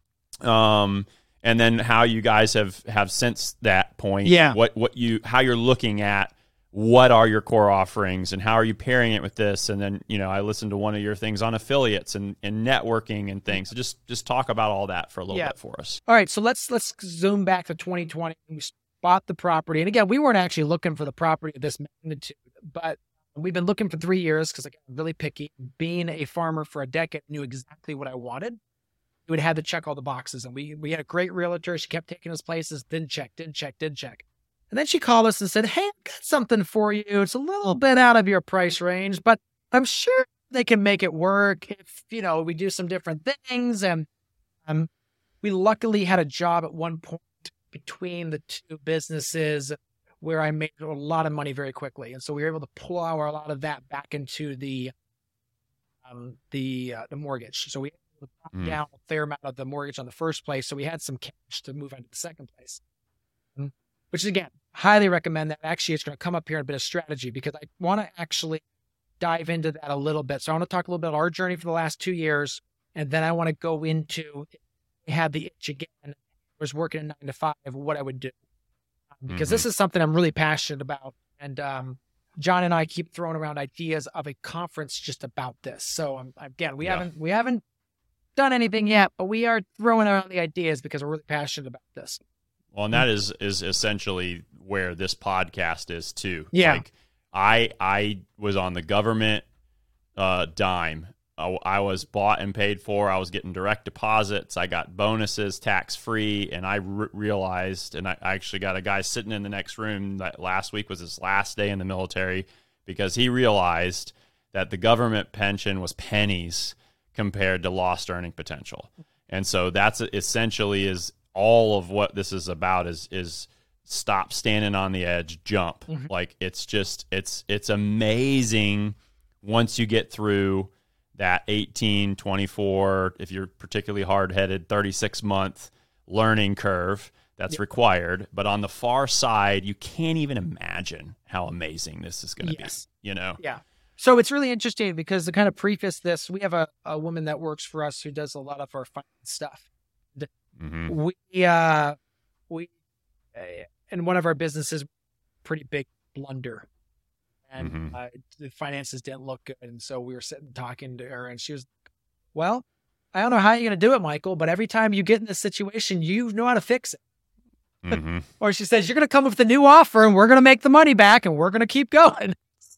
um, and then how you guys have, have since that point. Yeah. What what you how you're looking at what are your core offerings and how are you pairing it with this? And then, you know, I listened to one of your things on affiliates and, and networking and things. So just just talk about all that for a little yeah. bit for us. All right, so let's let's zoom back to twenty twenty. We bought the property, and again, we weren't actually looking for the property of this magnitude, but We've been looking for three years because I'm really picky. Being a farmer for a decade, knew exactly what I wanted. We would have to check all the boxes. And we we had a great realtor. She kept taking us places, didn't check, didn't check, didn't check. And then she called us and said, hey, I've got something for you. It's a little bit out of your price range, but I'm sure they can make it work if, you know, we do some different things. And um, we luckily had a job at one point between the two businesses where I made a lot of money very quickly. And so we were able to pull our, a lot of that back into the um, the uh, the mortgage. So we were able to drop Mm. down a fair amount of the mortgage on the first place. So we had some cash to move on to the second place. Mm. Which, again, highly recommend that. Actually, it's going to come up here in a bit of strategy because I want to actually dive into that a little bit. So I want to talk a little bit about our journey for the last two years. And then I want to go into, I had the itch again, I was working a nine to five, what I would do. Because Mhm. this is something I'm really passionate about. And um, John and I keep throwing around ideas of a conference just about this. So um, again, we Yeah. haven't we haven't done anything yet, but we are throwing around the ideas because we're really passionate about this. Well, and that is is essentially where this podcast is too. Yeah. Like I I was on the government uh, dime. I, I was bought and paid for. I was getting direct deposits. I got bonuses, tax free, and I re- realized, and I, I actually got a guy sitting in the next room that last week was his last day in the military because he realized that the government pension was pennies compared to lost earning potential. And so that's essentially is all of what this is about is is stop standing on the edge, jump. Mhm. Like it's just it's it's amazing once you get through that eighteen, twenty-four, if you're particularly hard-headed, thirty-six month learning curve that's Yep. required. But on the far side, you can't even imagine how amazing this is going to Yes. be, you know? Yeah. So it's really interesting because to kind of preface this, we have a, a woman that works for us who does a lot of our finance stuff. Mm-hmm. We, uh, we, uh, in one of our businesses, pretty big blunder. And Mhm. uh, the finances didn't look good. And so we were sitting talking to her and she was, well, I don't know how you're going to do it, Michael, but every time you get in this situation, you know how to fix it. Mm-hmm. Or she says, you're going to come with a new offer and we're going to make the money back and we're going to keep going.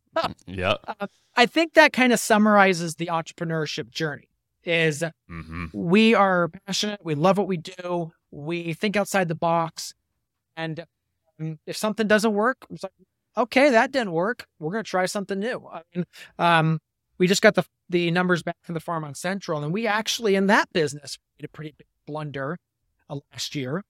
Yep. I think that kind of summarizes the entrepreneurship journey is Mm-hmm. we are passionate. We love what we do. We think outside the box. And um, if something doesn't work, it's like, okay, that didn't work. We're going to try something new. I mean, um, we just got the the numbers back from the Farm on Central, and we actually, in that business, made a pretty big blunder uh, last year.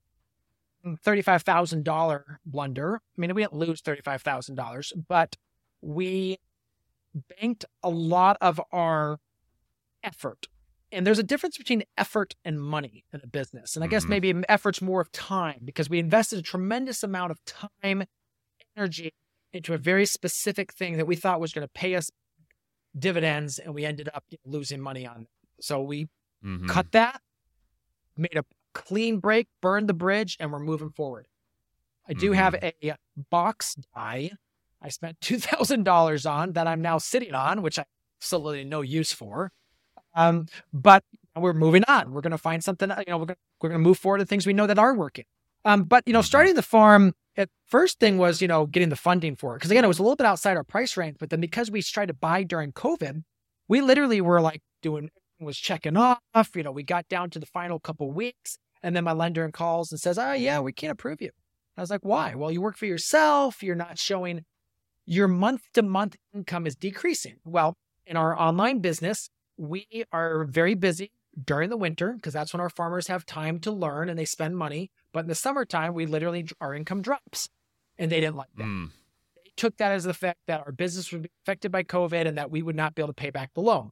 thirty-five thousand dollars blunder. I mean, we didn't lose thirty-five thousand dollars, but we banked a lot of our effort. And there's a difference between effort and money in a business. And I guess Mhm. maybe effort's more of time because we invested a tremendous amount of time, energy into a very specific thing that we thought was going to pay us dividends. And we ended up losing money on it. So we Mm-hmm. cut that, made a clean break, burned the bridge, and we're moving forward. I do have a box die I spent two thousand dollars on that I'm now sitting on, which I absolutely no use for. Um, but we're moving on. We're going to find something, you know, we're going we're going to move forward to things we know that are working. Um, but, you know, starting the farm, at first thing was, you know, getting the funding for it. Because again, it was a little bit outside our price range, but then because we tried to buy during COVID, we literally were like doing, was checking off, you know, we got down to the final couple weeks and then my lender calls and says, oh yeah, we can't approve you. I was like, why? Well, you work for yourself. You're not showing your month to month income is decreasing. Well, in our online business, we are very busy during the winter because that's when our farmers have time to learn and they spend money. But in the summertime, we literally, our income drops and they didn't like that. Mm. They took that as the fact that our business would be affected by COVID and that we would not be able to pay back the loan.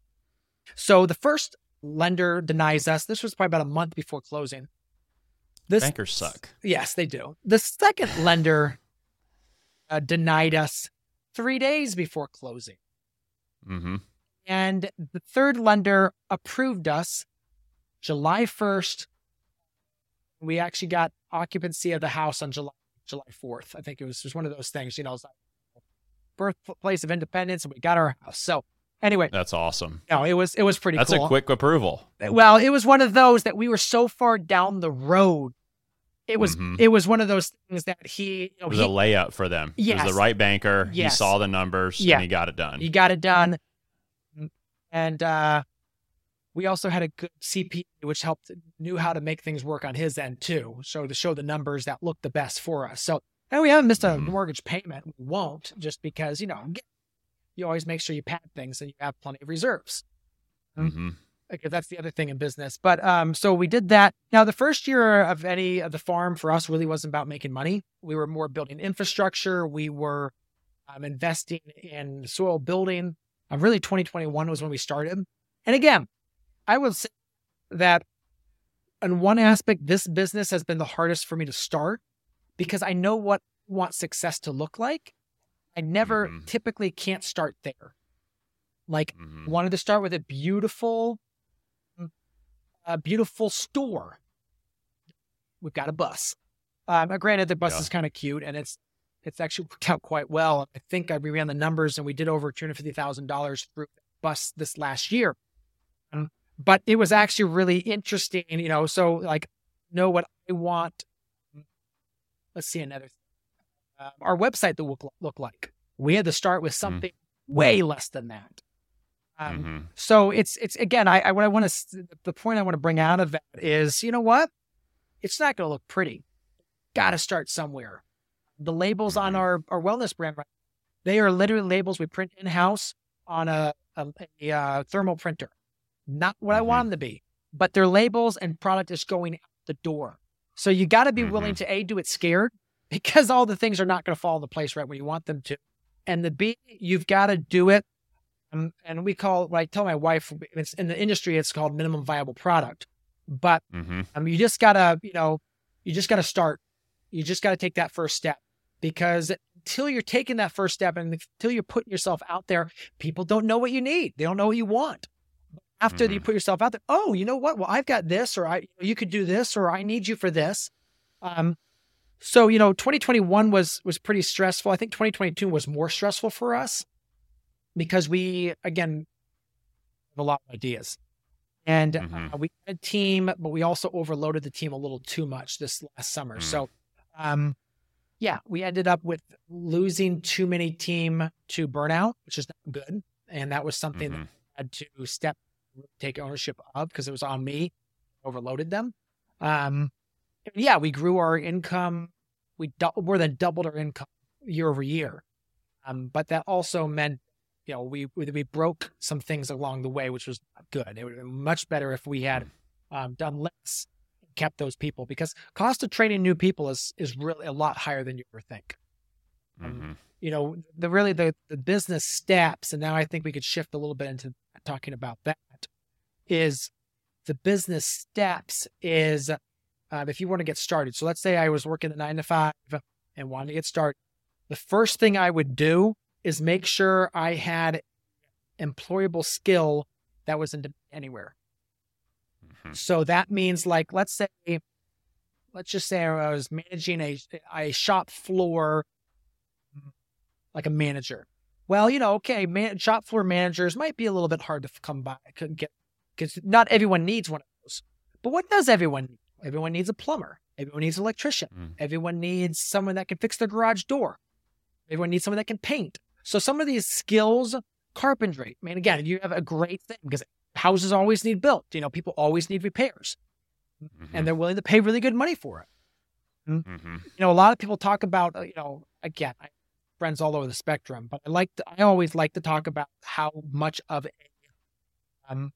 So the first lender denies us. This was probably about a month before closing. This, Bankers suck. Yes, they do. The second lender uh, denied us three days before closing. Mm-hmm. And the third lender approved us July first. We actually got occupancy of the house on July July fourth. I think it was just one of those things, you know, it's like birthplace of independence, and we got our house. So anyway, That's awesome. no, it was it was pretty That's cool. a quick approval. Well, it was one of those that we were so far down the road. it was Mhm. it was one of those things that he, you know, It was he, a layup for them. It Yes. was the right banker. Yes. He saw the numbers Yeah. and he got it done. he got it done. And uh, we also had a good C P A, which helped, knew how to make things work on his end too. So to show the numbers that looked the best for us. So, and we haven't missed a Mhm. mortgage payment. We won't, just because, you know, you always make sure you pad things and you have plenty of reserves. Mhm. Because that's the other thing in business. But um, so we did that. Now, the first year of any of the farm for us really wasn't about making money. We were more building infrastructure. We were um, investing in soil building. Uh, really, twenty twenty-one was when we started. And again, I would say that in one aspect, this business has been the hardest for me to start because I know what I want success to look like. I never Mhm. typically can't start there. Like, Mhm. wanted to start with a beautiful, a beautiful store. We've got a bus. Um, granted, the bus Yeah. is kind of cute, and it's it's actually worked out quite well. I think I ran the numbers, and we did over two hundred fifty thousand dollars through the bus this last year. Um, but it was actually really interesting, you know. So, like, know what I want. Let's see another. Uh, our website that will look, look like. We had to start with something way less than that. Um, Mhm. So it's it's again, I, I what I want to the point I want to bring out of that is, you know what? It's not going to look pretty. Got to start somewhere. The labels on Mhm. our our wellness brand, right? They are literally labels we print in house on a a, a uh, thermal printer. Not what I want them to be, but their labels and product is going out the door. So you got to be willing to A, do it scared, because all the things are not going to fall into place right when you want them to, and the B, you've got to do it. Um, and we call, what I tell my wife, it's in the industry, it's called minimum viable product. But Mhm. um, you just gotta, you know, you just gotta start. You just gotta take that first step, because until you're taking that first step and until you're putting yourself out there, people don't know what you need. They don't know what you want. After you Mhm. put yourself out there, oh, you know what? Well, I've got this, or I, you could do this, or I need you for this. Um, so you know, twenty twenty-one was was pretty stressful. I think twenty twenty-two was more stressful for us, because we, again, have a lot of ideas. And Mhm. uh, we had a team, but we also overloaded the team a little too much this last summer. Mm. So, um, yeah, we ended up with losing too many team to burnout, which is not good. And that was something that Mhm. I had to step, take ownership of, because it was on me, overloaded them. Um, yeah, we grew our income. We dou- more than doubled our income year over year. Um, but that also meant, you know, we we we broke some things along the way, which was not good. It would have been much better if we had um, done less, and kept those people, because cost of training new people is is really a lot higher than you ever think. Um, Mhm. you know, the really the the business steps, and now I think we could shift a little bit into talking about that. Is the business steps is uh, if you want to get started. So let's say I was working the nine to five and wanted to get started. The first thing I would do is make sure I had employable skill that was in anywhere. Mhm. So that means, like, let's say, let's just say I was managing a, a shop floor, like a manager. Well, you know, okay, man, shop floor managers might be a little bit hard to come by. I couldn't get, because not everyone needs one of those. But what does everyone need? Everyone needs a plumber. Everyone needs an electrician. Mm. Everyone needs someone that can fix their garage door. Everyone needs someone that can paint. So some of these skills, carpentry, I mean, again, you have a great thing, because houses always need built. You know, people always need repairs, Mhm. and they're willing to pay really good money for it. Mhm. You know, a lot of people talk about, uh, you know, again, I have friends all over the spectrum, but I like to, I always like to talk about how much of a um,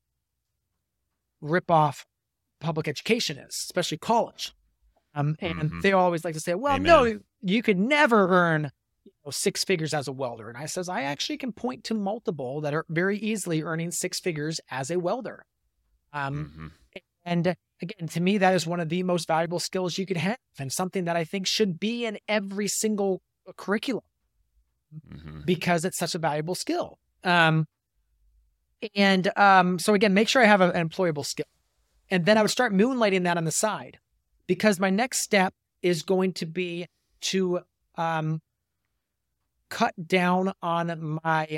rip-off public education is, especially college. Um, and Mhm. they always like to say, well, no, Amen. you could never earn, you know, six figures as a welder. And I says, I actually can point to multiple that are very easily earning six figures as a welder. Um, Mhm. and again, to me, that is one of the most valuable skills you could have, and something that I think should be in every single curriculum, Mhm. because it's such a valuable skill. Um, and um, so again, make sure I have a- an employable skill. And then I would start moonlighting that on the side, because my next step is going to be to um, cut down on my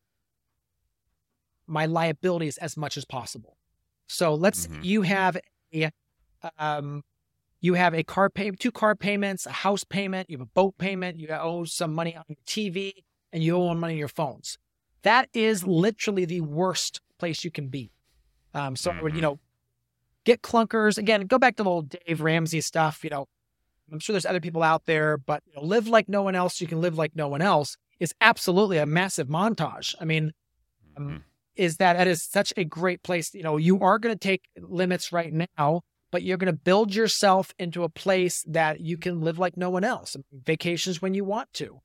my liabilities as much as possible. So let's say Mhm. you have a um, you have a car payment, two car payments, a house payment, you have a boat payment, you owe some money on your T V, and you owe money on your phones. That is literally the worst place you can be. Um, so I would, you know, get clunkers. Again, go back to the old Dave Ramsey stuff. You know, I'm sure there's other people out there, but you know, live like no one else. You can live like no one else is absolutely a massive montage. I mean, um, mm-hmm. is that that is such a great place. You know, you are going to take limits right now, but you're going to build yourself into a place that you can live like no one else. Vacations when you want to.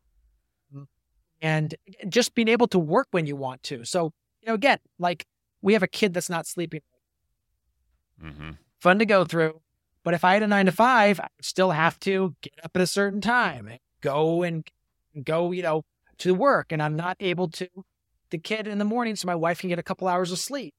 And just being able to work when you want to. So, you know, again, like we have a kid that's not sleeping. Mm-hmm. Fun to go through. But if I had a nine to five, I would still have to get up at a certain time and go and go, you know, to work. And I'm not able to the kid in the morning so my wife can get a couple hours of sleep.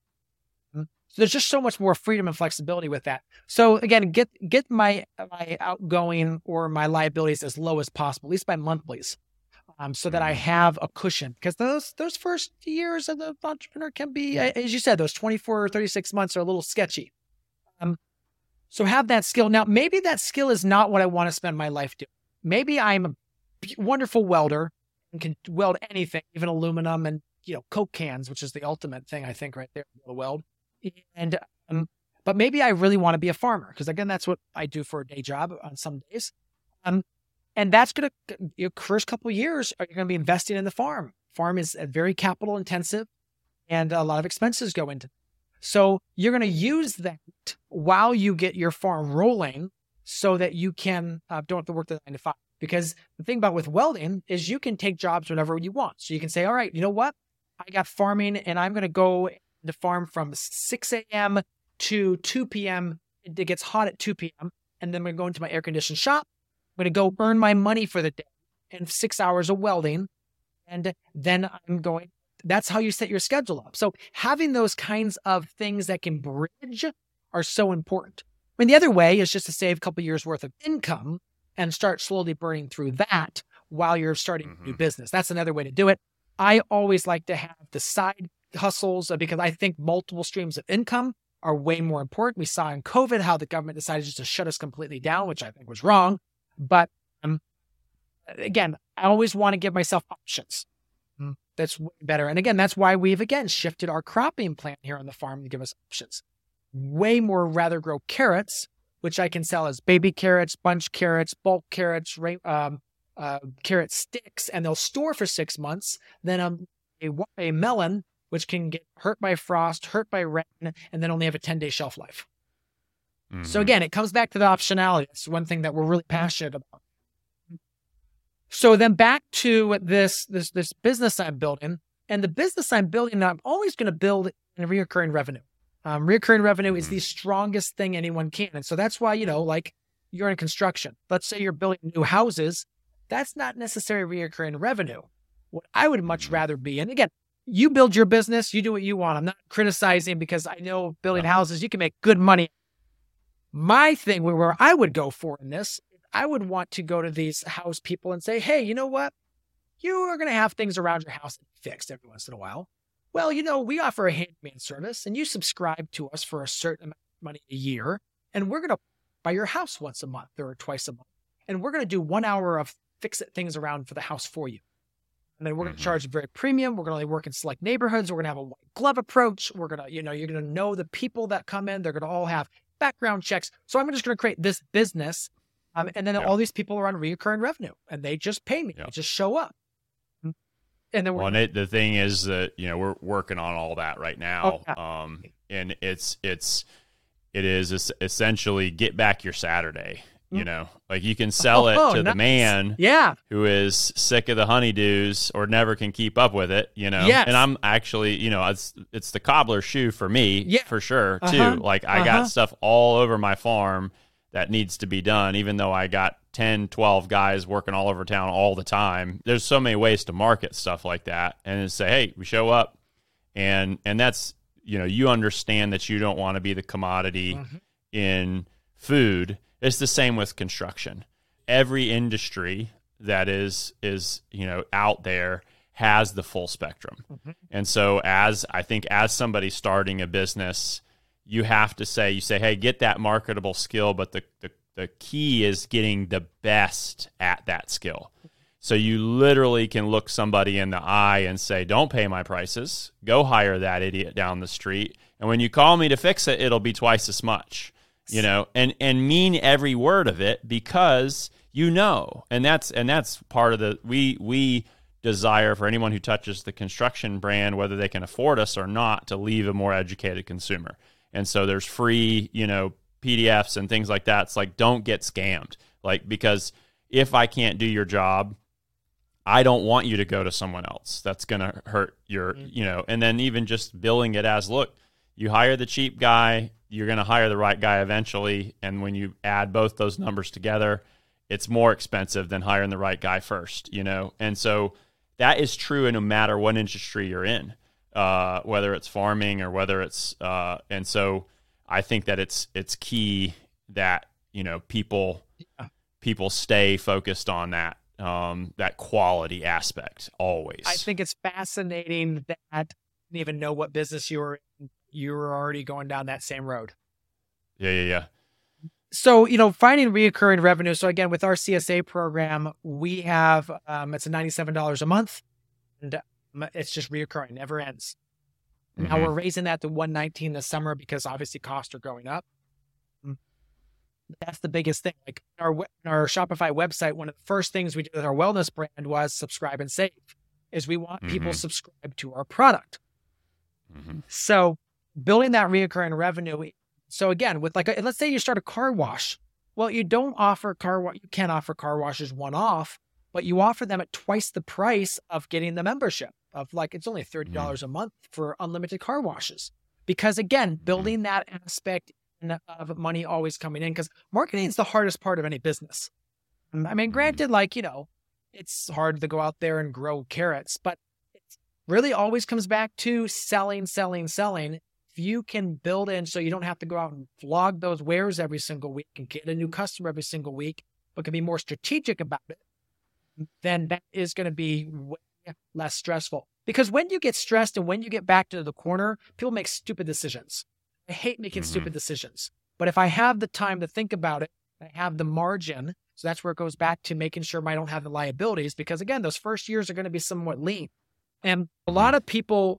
So there's just so much more freedom and flexibility with that. So again, get get my my outgoing or my liabilities as low as possible, at least by monthlies, um, so that I have a cushion. Because those those first years of the entrepreneur can be, as you said, those twenty-four or thirty-six months are a little sketchy. Um, so have that skill. Now, maybe that skill is not what I want to spend my life doing. Maybe I'm a wonderful welder and can weld anything, even aluminum and, you know, Coke cans, which is the ultimate thing, I think, right there, to weld. And, um, but maybe I really want to be a farmer because again, that's what I do for a day job on some days. Um, and that's going to, your first couple of years, are you going to be investing in the farm? Farm is very capital intensive and a lot of expenses go into it. So you're going to use that while you get your farm rolling so that you can, uh, don't have to work the nine to five. Because the thing about with welding is you can take jobs whenever you want. So you can say, all right, you know what? I got farming and I'm going to go the farm from six a.m. to two p.m. It gets hot at two p.m. And then I'm going to go into my air-conditioned shop. I'm going to go earn my money for the day and six hours of welding. And then I'm going, that's how you set your schedule up. So having those kinds of things that can bridge are so important. I mean, the other way is just to save a couple of years worth of income and start slowly burning through that while you're starting mm-hmm. a new business. That's another way to do it. I always like to have the side hustles because I think multiple streams of income are way more important. We saw in COVID how the government decided just to shut us completely down, which I think was wrong. But um, again, I always want to give myself options. Mm. That's way better. And again, that's why we've again shifted our cropping plan here on the farm to give us options. Way more rather grow carrots, which I can sell as baby carrots, bunch carrots, bulk carrots, um, uh, carrot sticks, and they'll store for six months. Then um, a, a melon, which can get hurt by frost, hurt by rain, and then only have a ten-day shelf life. Mm-hmm. So again, it comes back to the optionality. It's one thing that we're really passionate about. So then back to this, this, this business I'm building. And the business I'm building, I'm always going to build in recurring revenue. Um, recurring revenue mm-hmm. is the strongest thing anyone can. And so that's why, you know, like you're in construction. Let's say you're building new houses. That's not necessarily recurring revenue. What I would much rather be, and again, you build your business, you do what you want. I'm not criticizing because I know building houses, you can make good money. My thing where, where I would go for in this, I would want to go to these house people and say, hey, you know what? You are going to have things around your house fixed every once in a while. Well, you know, we offer a handyman service and you subscribe to us for a certain amount of money a year. And we're going to buy your house once a month or twice a month. And we're going to do one hour of fix it things around for the house for you. And then we're going to charge very premium. We're going to only work in select neighborhoods. We're going to have a white glove approach. We're going to, you know, you're going to know the people that come in. They're going to all have background checks. So I'm just going to create this business. Um, and then yeah. all these people are on recurring revenue and they just pay me. Yeah. They just show up. And then we're, well, and it, the thing is that, you know, we're working on all that right now. Oh, yeah. Um, and it's, it's, it is essentially get back your Saturday. You know, like you can sell it oh, to nice. the man yeah. who is sick of the honeydews or never can keep up with it, you know. Yes. And I'm actually, you know, it's it's the cobbler shoe for me, yeah. for sure, too. Uh-huh. Like I uh-huh. got stuff all over my farm that needs to be done, even though I got ten, twelve guys working all over town all the time. There's so many ways to market stuff like that and then say, hey, we show up. And, and that's, you know, you understand that you don't want to be the commodity mm-hmm. in food. It's the same with construction. Every industry that is, is you know, out there has the full spectrum. Mm-hmm. And so as I think as somebody starting a business, you have to say, you say, hey, get that marketable skill, but the, the, the key is getting the best at that skill. So you literally can look somebody in the eye and say, don't pay my prices. Go hire that idiot down the street. And when you call me to fix it, it'll be twice as much, you know, and, and mean every word of it because you know, and that's, and that's part of the, we, we desire for anyone who touches the construction brand, whether they can afford us or not, to leave a more educated consumer. And so there's free, you know, P D Fs and things like that. It's like, don't get scammed. Like, because if I can't do your job, I don't want you to go to someone else. That's going to hurt your, mm-hmm. you know, and then even just billing it as, look, you hire the cheap guy, you're going to hire the right guy eventually. And when you add both those numbers together, it's more expensive than hiring the right guy first, you know? And so that is true no matter what industry you're in, uh, whether it's farming or whether it's, uh, and so I think that it's, it's key that, you know, people, yeah. people stay focused on that. Um, that quality aspect always. I think it's fascinating that you didn't even know what business you were in. You were already going down that same road. Yeah, yeah, yeah. So, you know, finding reoccurring revenue. So again, with our C S A program, we have, um, it's a ninety-seven dollars a month and it's just reoccurring, never ends. Mm-hmm. Now we're raising that to one nineteen this summer because obviously costs are going up. That's the biggest thing. Like our our Shopify website, one of the first things we did with our wellness brand was subscribe and save. Is we want mm-hmm. people subscribe to our product. Mm-hmm. So building that reoccurring revenue. So again, with like, a, let's say you start a car wash. Well, you don't offer car wash. You can't offer car washes one off, but you offer them at twice the price of getting the membership. Of like, it's only thirty dollars mm-hmm. a month for unlimited car washes. Because again, building mm-hmm. that aspect of money always coming in, because marketing is the hardest part of any business. I mean, granted, like, you know, it's hard to go out there and grow carrots, but it really always comes back to selling, selling, selling. If you can build in so you don't have to go out and flog those wares every single week and get a new customer every single week, but can be more strategic about it, then that is going to be way less stressful. Because when you get stressed and when you get back to the corner, people make stupid decisions. I hate making mm-hmm. stupid decisions, but if I have the time to think about it, I have the margin. So that's where it goes back to making sure I don't have the liabilities, because again, those first years are going to be somewhat lean. And a lot of people,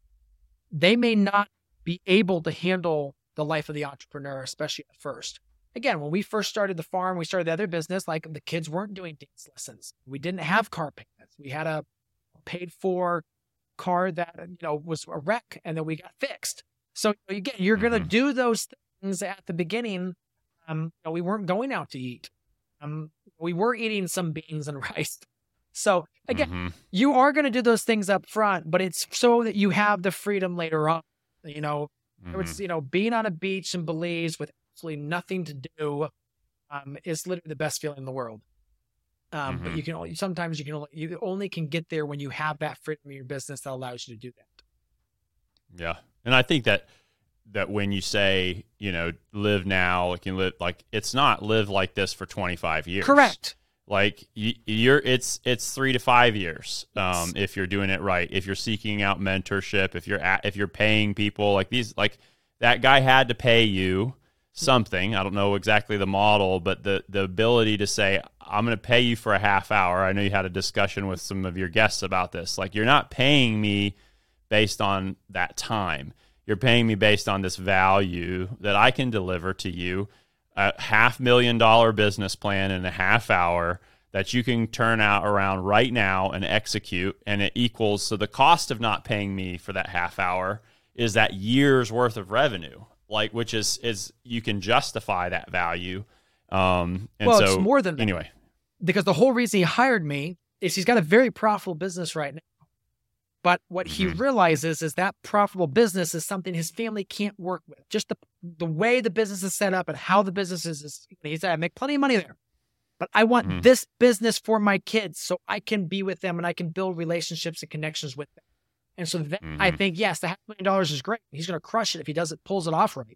they may not be able to handle the life of the entrepreneur, especially at first. Again, when we first started the farm, we started the other business, like the kids weren't doing dance lessons. We didn't have car payments. We had a paid for car that, you know, was a wreck and then we got fixed. So again, you're mm-hmm. going to do those things at the beginning. Um, you know, we weren't going out to eat. Um, we were eating some beans and rice. So again, mm-hmm. you are going to do those things up front, but it's so that you have the freedom later on. You know, mm-hmm. it's, you know, being on a beach in Belize with absolutely nothing to do um, is literally the best feeling in the world. Um, mm-hmm. But you can only, sometimes you can only, you only can get there when you have that freedom in your business that allows you to do that. Yeah. And I think that that when you say, you know, live now, like you live, like it's not live like this for twenty-five years. Correct. Like you, you're, it's it's three to five years um, if you're doing it right. If you're seeking out mentorship, if you're at, if you're paying people like these, like that guy had to pay you something. I don't know exactly the model, but the the ability to say, I'm going to pay you for a half hour. I know you had a discussion with some of your guests about this. Like you're not paying me based on that time. You're paying me based on this value that I can deliver to you, a half million dollar business plan in a half hour that you can turn out around right now and execute. And it equals, so the cost of not paying me for that half hour is that year's worth of revenue, like, which is, is you can justify that value. Um, and well, so it's more than that. Anyway, because the whole reason he hired me is he's got a very profitable business right now. But what he mm-hmm. realizes is that profitable business is something his family can't work with. Just the the way the business is set up and how the business is, is he said, I make plenty of money there, but I want mm-hmm. this business for my kids so I can be with them and I can build relationships and connections with them. And so then mm-hmm. I think, yes, the half million dollars is great. He's going to crush it if he does it, pulls it off right.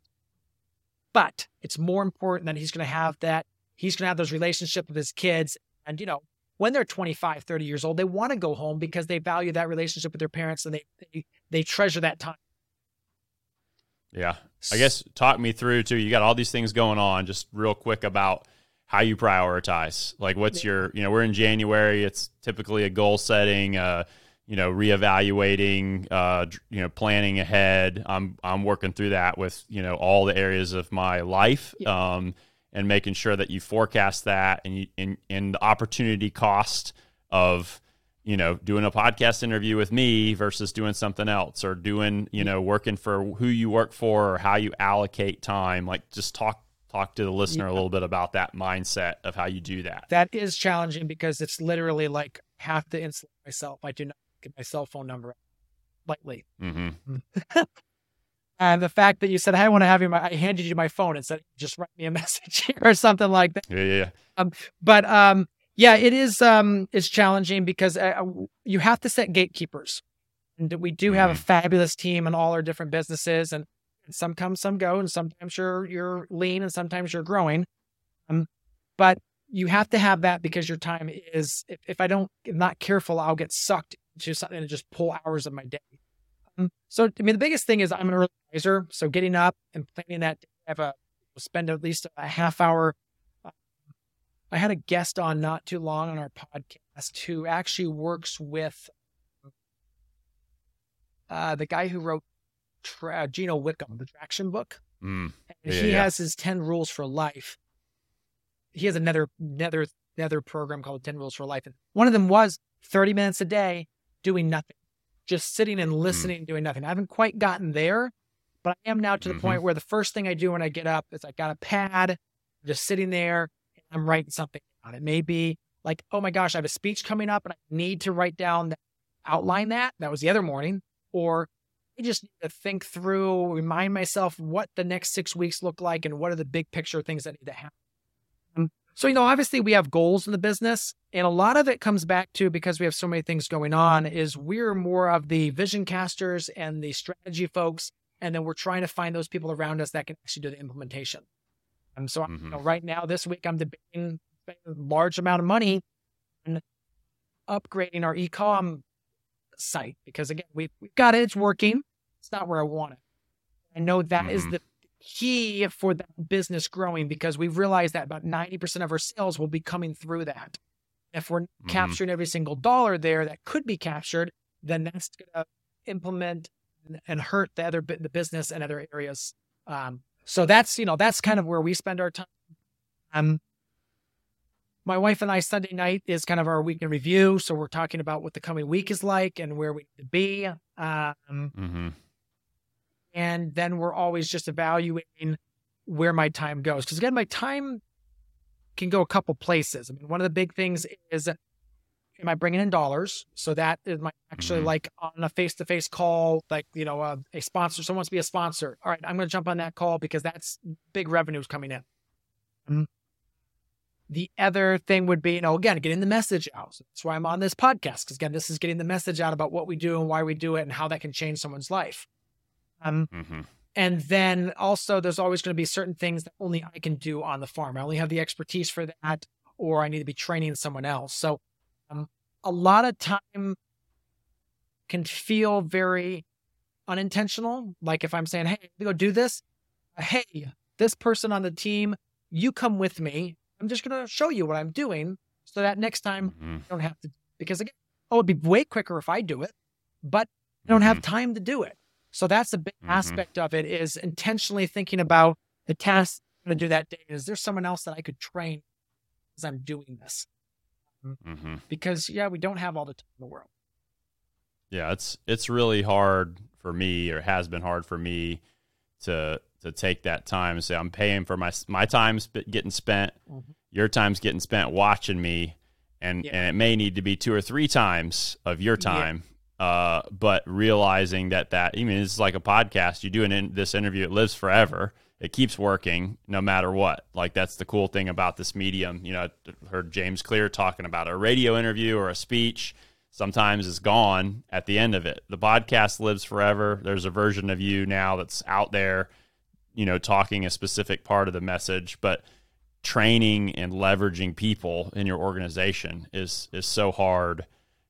But it's more important that he's going to have that, he's going to have those relationships with his kids. And, you know, when they're twenty-five, thirty years old, they want to go home because they value that relationship with their parents and they, they, they treasure that time. Yeah. I guess talk me through too. You got all these things going on, just real quick about how you prioritize. Like what's your, you know, we're in January. It's typically a goal setting, uh, you know, reevaluating, uh, you know, planning ahead. I'm, I'm working through that with, you know, all the areas of my life, yeah. um, and making sure that you forecast that and you, and, and the opportunity cost of, you know, doing a podcast interview with me versus doing something else, or doing, you know, working for who you work for, or how you allocate time. Like just talk, talk to the listener yeah. a little bit about that mindset of how you do that. That is challenging because it's literally like I have to insulate myself. I do not get my cell phone number lightly. Mm-hmm. And the fact that you said, hey, I want to have you, my, I handed you my phone and said, just write me a message or something like that. Yeah, yeah, yeah. Um, but um, yeah, it is, um, it's challenging because uh, you have to set gatekeepers. And we do have mm-hmm. a fabulous team in all our different businesses, and some come, some go, and sometimes you're, you're lean and sometimes you're growing. Um, but you have to have that because your time is, if, if I don't, if not careful, I'll get sucked into something and just pull hours of my day. Um, so, I mean, the biggest thing is I'm an early riser. So getting up and planning that day, I have a, spend at least a half hour. Uh, I had a guest on not too long on our podcast who actually works with uh, the guy who wrote Tra- Gino Wickham, the Traction book. Mm. And yeah, he yeah. has his ten rules for life. He has another, another, another program called ten rules for life. And one of them was thirty minutes a day doing nothing, just sitting and listening, mm. doing nothing. I haven't quite gotten there, but I am now to the mm-hmm. point where the first thing I do when I get up is I got a pad, I'm just sitting there, and I'm writing something down. It may be like, oh my gosh, I have a speech coming up and I need to write down, that, outline that. That was the other morning. Or I just need to think through, remind myself what the next six weeks look like and what are the big picture things that need to happen. Um, so, you know, obviously we have goals in the business, and a lot of it comes back to, because we have so many things going on, is we're more of the vision casters and the strategy folks. And then we're trying to find those people around us that can actually do the implementation. And so mm-hmm. you know, right now, this week, I'm debating a large amount of money on upgrading our e-com site, because again, we've, we've got it, it's working. It's not where I want it. I know that mm-hmm. is the key for that business growing, because we've realized that about ninety percent of our sales will be coming through that. If we're mm-hmm. capturing every single dollar there that could be captured, then that's going to implement and hurt the other bit, the business and other areas. Um, so that's, you know, that's kind of where we spend our time. Um, my wife and I, Sunday night is kind of our week in review. So we're talking about what the coming week is like and where we need to be. Um, mm-hmm. And then we're always just evaluating where my time goes. Because again, my time can go a couple places. I mean, one of the big things is, am I bringing in dollars? So that is my actually mm-hmm. like on a face-to-face call, like, you know, uh, a sponsor, someone wants to be a sponsor. All right, I'm going to jump on that call because that's big revenues coming in. Mm-hmm. The other thing would be, you know, again, getting the message out. So that's why I'm on this podcast. Because again, this is getting the message out about what we do and why we do it and how that can change someone's life. Um, mm-hmm. And then also there's always going to be certain things that only I can do on the farm. I only have the expertise for that, or I need to be training someone else. So um, a lot of time can feel very unintentional. Like if I'm saying, hey, go do this. Hey, this person on the team, you come with me. I'm just going to show you what I'm doing so that next time mm-hmm. you don't have to, because again, oh, it'd be way quicker if I do it, but I don't mm-hmm. have time to do it. So that's a big mm-hmm. aspect of it, is intentionally thinking about the tasks I'm going to do that day. Is there someone else that I could train as I'm doing this? Mm-hmm. Because yeah, we don't have all the time in the world. Yeah, it's it's really hard for me, or has been hard for me, to to take that time and say, I'm paying for my my time's getting spent, mm-hmm. your time's getting spent watching me, and yeah. and it may need to be two or three times of your time. Yeah. Uh, but realizing that that I mean, it's like a podcast. You do an in, this interview, it lives forever. It keeps working no matter what. Like, that's the cool thing about this medium. You know, I heard James Clear talking about a radio interview or a speech. Sometimes it's gone at the end of it. The podcast lives forever. There's a version of you now that's out there, you know, talking a specific part of the message, but training and leveraging people in your organization is, is so hard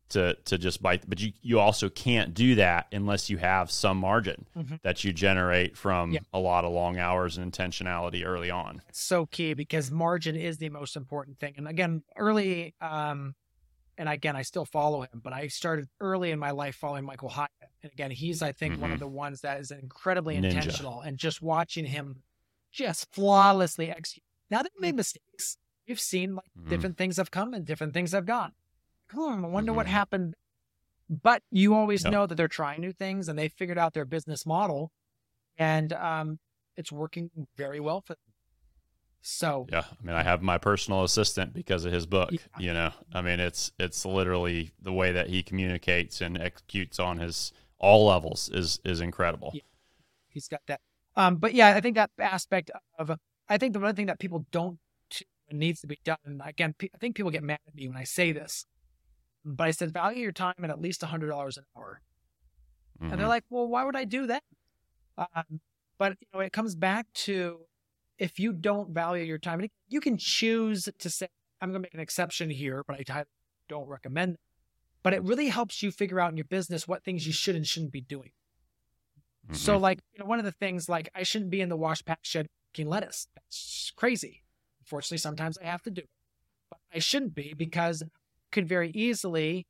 to to just bite. But you, you also can't do that unless you have some margin mm-hmm. that you generate from yeah. a lot of long hours and intentionality early on. It's so key because margin is the most important thing. And again, early, um, and again, I still follow him, but I started early in my life following Michael Hyatt. And again, he's, I think, mm-hmm. one of the ones that is incredibly Ninja. intentional, and just watching him just flawlessly execute. Now, they made mistakes. You've seen like mm-hmm. different things have come and different things have gone. Hmm, I wonder mm-hmm. what happened. But you always yep. know that they're trying new things and they figured out their business model, and um, it's working very well for them. So yeah, I mean, I have my personal assistant because of his book. Yeah. You know, I mean, it's it's literally the way that he communicates and executes on his all levels is is incredible. Yeah. He's got that. Um, but yeah, I think that aspect of I think the one thing that people don't do and needs to be done. And again, I think people get mad at me when I say this, but I said value your time at at least a hundred dollars an hour, mm-hmm. and they're like, "Well, why would I do that?" Um, but you know, it comes back to, if you don't value your time, you can choose to say, I'm going to make an exception here, but I don't recommend it. But it really helps you figure out in your business what things you should and shouldn't be doing. Mm-hmm. So like, you know, one of the things, like, I shouldn't be in the wash pack shed picking lettuce. That's crazy. Unfortunately, sometimes I have to do it. But I shouldn't be, because I could very easily,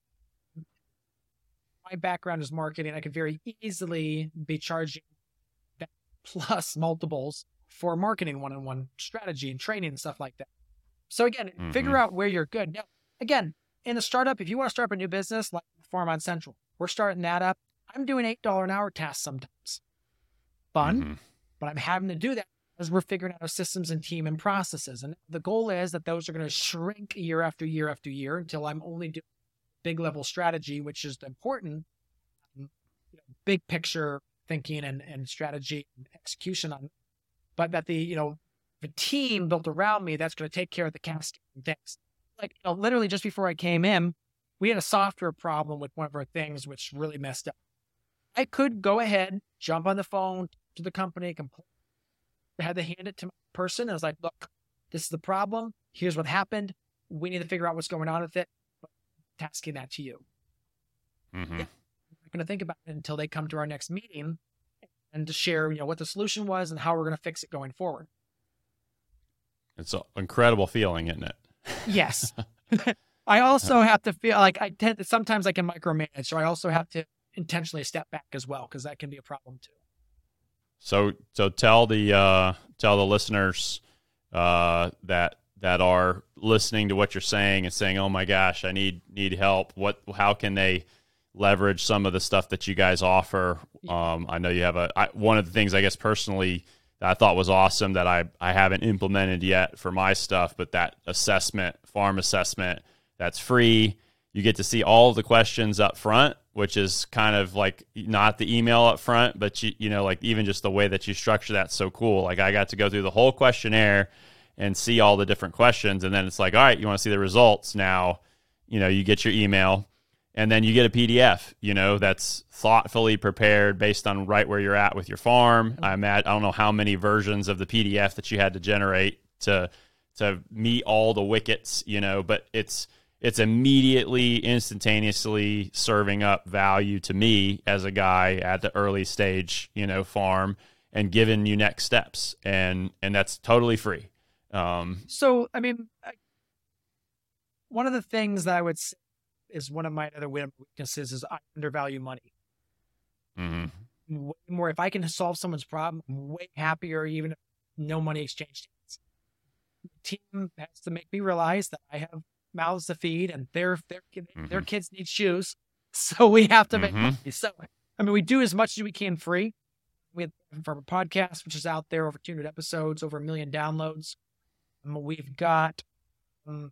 my background is marketing, I could very easily be charging that plus multiples for marketing one-on-one strategy and training and stuff like that. So again, mm-hmm. figure out where you're good. Now, again, in a startup, if you want to start up a new business like Farm on Central, we're starting that up. I'm doing eight dollars an hour tasks sometimes. Fun, mm-hmm. but I'm having to do that as we're figuring out our systems and team and processes. And the goal is that those are going to shrink year after year after year until I'm only doing big level strategy, which is the important, you know, big picture thinking and, and strategy and execution on. But that the, you know, the team built around me that's going to take care of the casting things. Like, you know, literally just before I came in, we had a software problem with one of our things, which really messed up. I could go ahead, jump on the phone to the company, compl- I had to hand it to my person. I was like, look, this is the problem. Here's what happened. We need to figure out what's going on with it. But I'm tasking that to you. Mm-hmm. Yeah. I'm not going to think about it until they come to our next meeting and to share, you know, what the solution was and how we're going to fix it going forward. It's an incredible feeling, isn't it? Yes. I also have to feel like I tend to, sometimes I can micromanage. So I also have to intentionally step back as well, because that can be a problem too. So, so tell the, uh, tell the listeners, uh, that, that are listening to what you're saying and saying, oh my gosh, I need, need help. What, how can they leverage some of the stuff that you guys offer? Um, I know you have a, I, one of the things I guess personally that I thought was awesome that I, I haven't implemented yet for my stuff, but that assessment, farm assessment, that's free. You get to see all the questions up front, which is kind of like not the email up front, but you, you know, like even just the way that you structure that's so cool. Like I got to go through the whole questionnaire and see all the different questions. And then it's like, all right, you want to see the results now, you know, you get your email. And then you get a P D F, you know, that's thoughtfully prepared based on right where you're at with your farm. I'm at, I don't know how many versions of the P D F that you had to generate to to meet all the wickets, you know, but it's it's immediately, instantaneously serving up value to me as a guy at the early stage, you know, farm, and giving you next steps. And and that's totally free. Um, so, I mean, I, one of the things that I would say is one of my other weaknesses is I undervalue money. Mm-hmm. Way more, if I can solve someone's problem, I'm way happier, even if no money exchanged. The team has to make me realize that I have mouths to feed, and their their mm-hmm. their kids need shoes, so we have to make mm-hmm. money. So, I mean, we do as much as we can free. We have from a podcast, which is out there, over two hundred episodes, over a million downloads. Um, we've got um,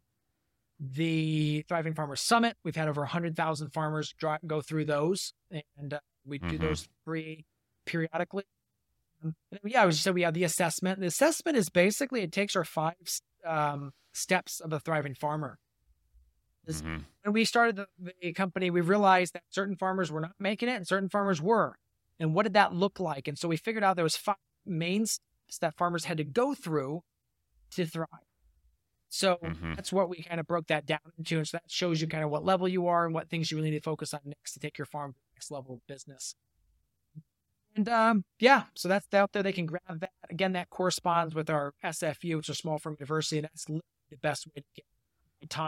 the Thriving Farmers Summit. We've had over one hundred thousand farmers draw, go through those, and uh, we do mm-hmm. those free periodically. Um, and yeah, I was just said we have the assessment. The assessment is basically, it takes our five um, steps of the thriving farmer. Mm-hmm. When we started the, the company, we realized that certain farmers were not making it and certain farmers were. And what did that look like? And so we figured out there was five main steps that farmers had to go through to thrive. So Mm-hmm. that's what we kind of broke that down into. And so that shows you kind of what level you are and what things you really need to focus on next to take your farm to the next level of business. And um, yeah, so that's out there. They can grab that. Again, that corresponds with our S F U, which is Small Farm University. And that's literally the best way to get time.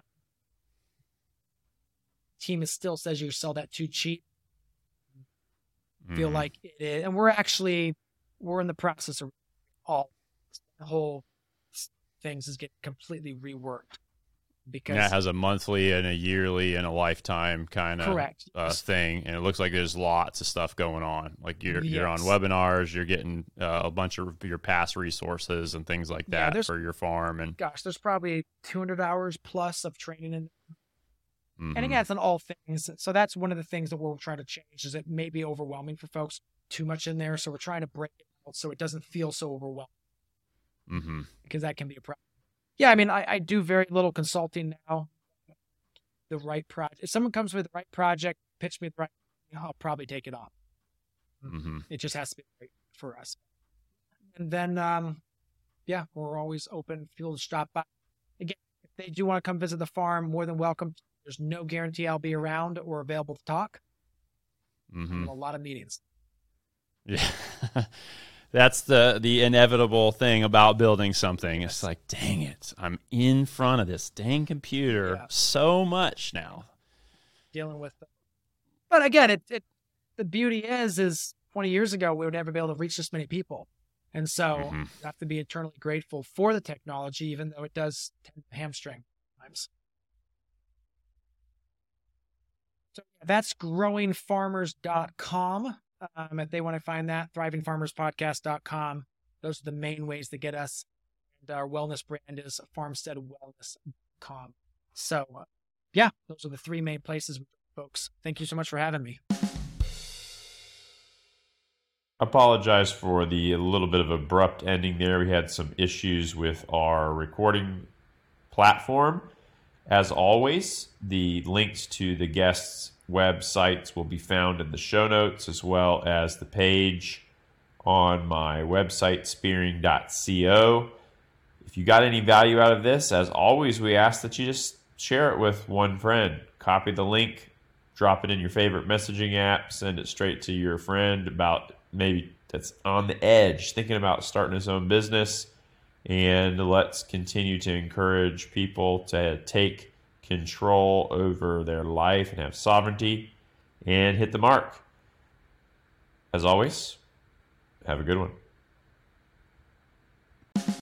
Team is still says you sell that too cheap. Mm-hmm. Feel like it is. And we're actually, we're in the process of all the whole things is getting completely reworked. Because yeah, it has a monthly and a yearly and a lifetime kind of correct. uh, Yes. thing, and it looks like there's lots of stuff going on. Like you're you're on Yes. webinars, you're getting uh, a bunch of your past resources and things like Yeah, that there's- for your farm. And Gosh, there's probably two hundred hours plus of training in. mhm. And again, it's on all things. So that's one of the things that we're trying to change is it may be overwhelming for folks, too much in there. So we're trying to break it out so it doesn't feel so overwhelming Mhm. because that can be a problem. Yeah, I mean, I, I do very little consulting now. The right project. If someone comes with the right project, pitch me the right, I'll probably take it on. Mhm. It just has to be right for us. And then, um, yeah, we're always open. People to stop by. Again, if they do want to come visit the farm, more than welcome. There's no guarantee I'll be around or available to talk. Mhm. I have a lot of meetings. Yeah. That's the the inevitable thing about building something. It's like, dang it, I'm in front of this dang computer Yeah. so much now. Dealing with them. But again, it, it the beauty is, is twenty years ago, we would never be able to reach this many people. And so Mhm. you have to be eternally grateful for the technology, even though it does tend to hamstring times. So yeah, that's growing farmers dot com. Um, if they want to find that, thriving farmers podcast dot com. Those are the main ways to get us. And our wellness brand is farmstead wellness dot com. So, uh, yeah, those are the three main places, folks. Thank you so much for having me. Apologize for the little bit of abrupt ending there. We had some issues with our recording platform. As always, the links to the guests' websites will be found in the show notes, as well as the page on my website, spearing dot co. If you got any value out of this, as always, we ask that you just share it with one friend. Copy the link, drop it in your favorite messaging app, send it straight to your friend about maybe that's on the edge, thinking about starting his own business. And let's continue to encourage people to take control over their life and have sovereignty and hit the mark. As always, have a good one.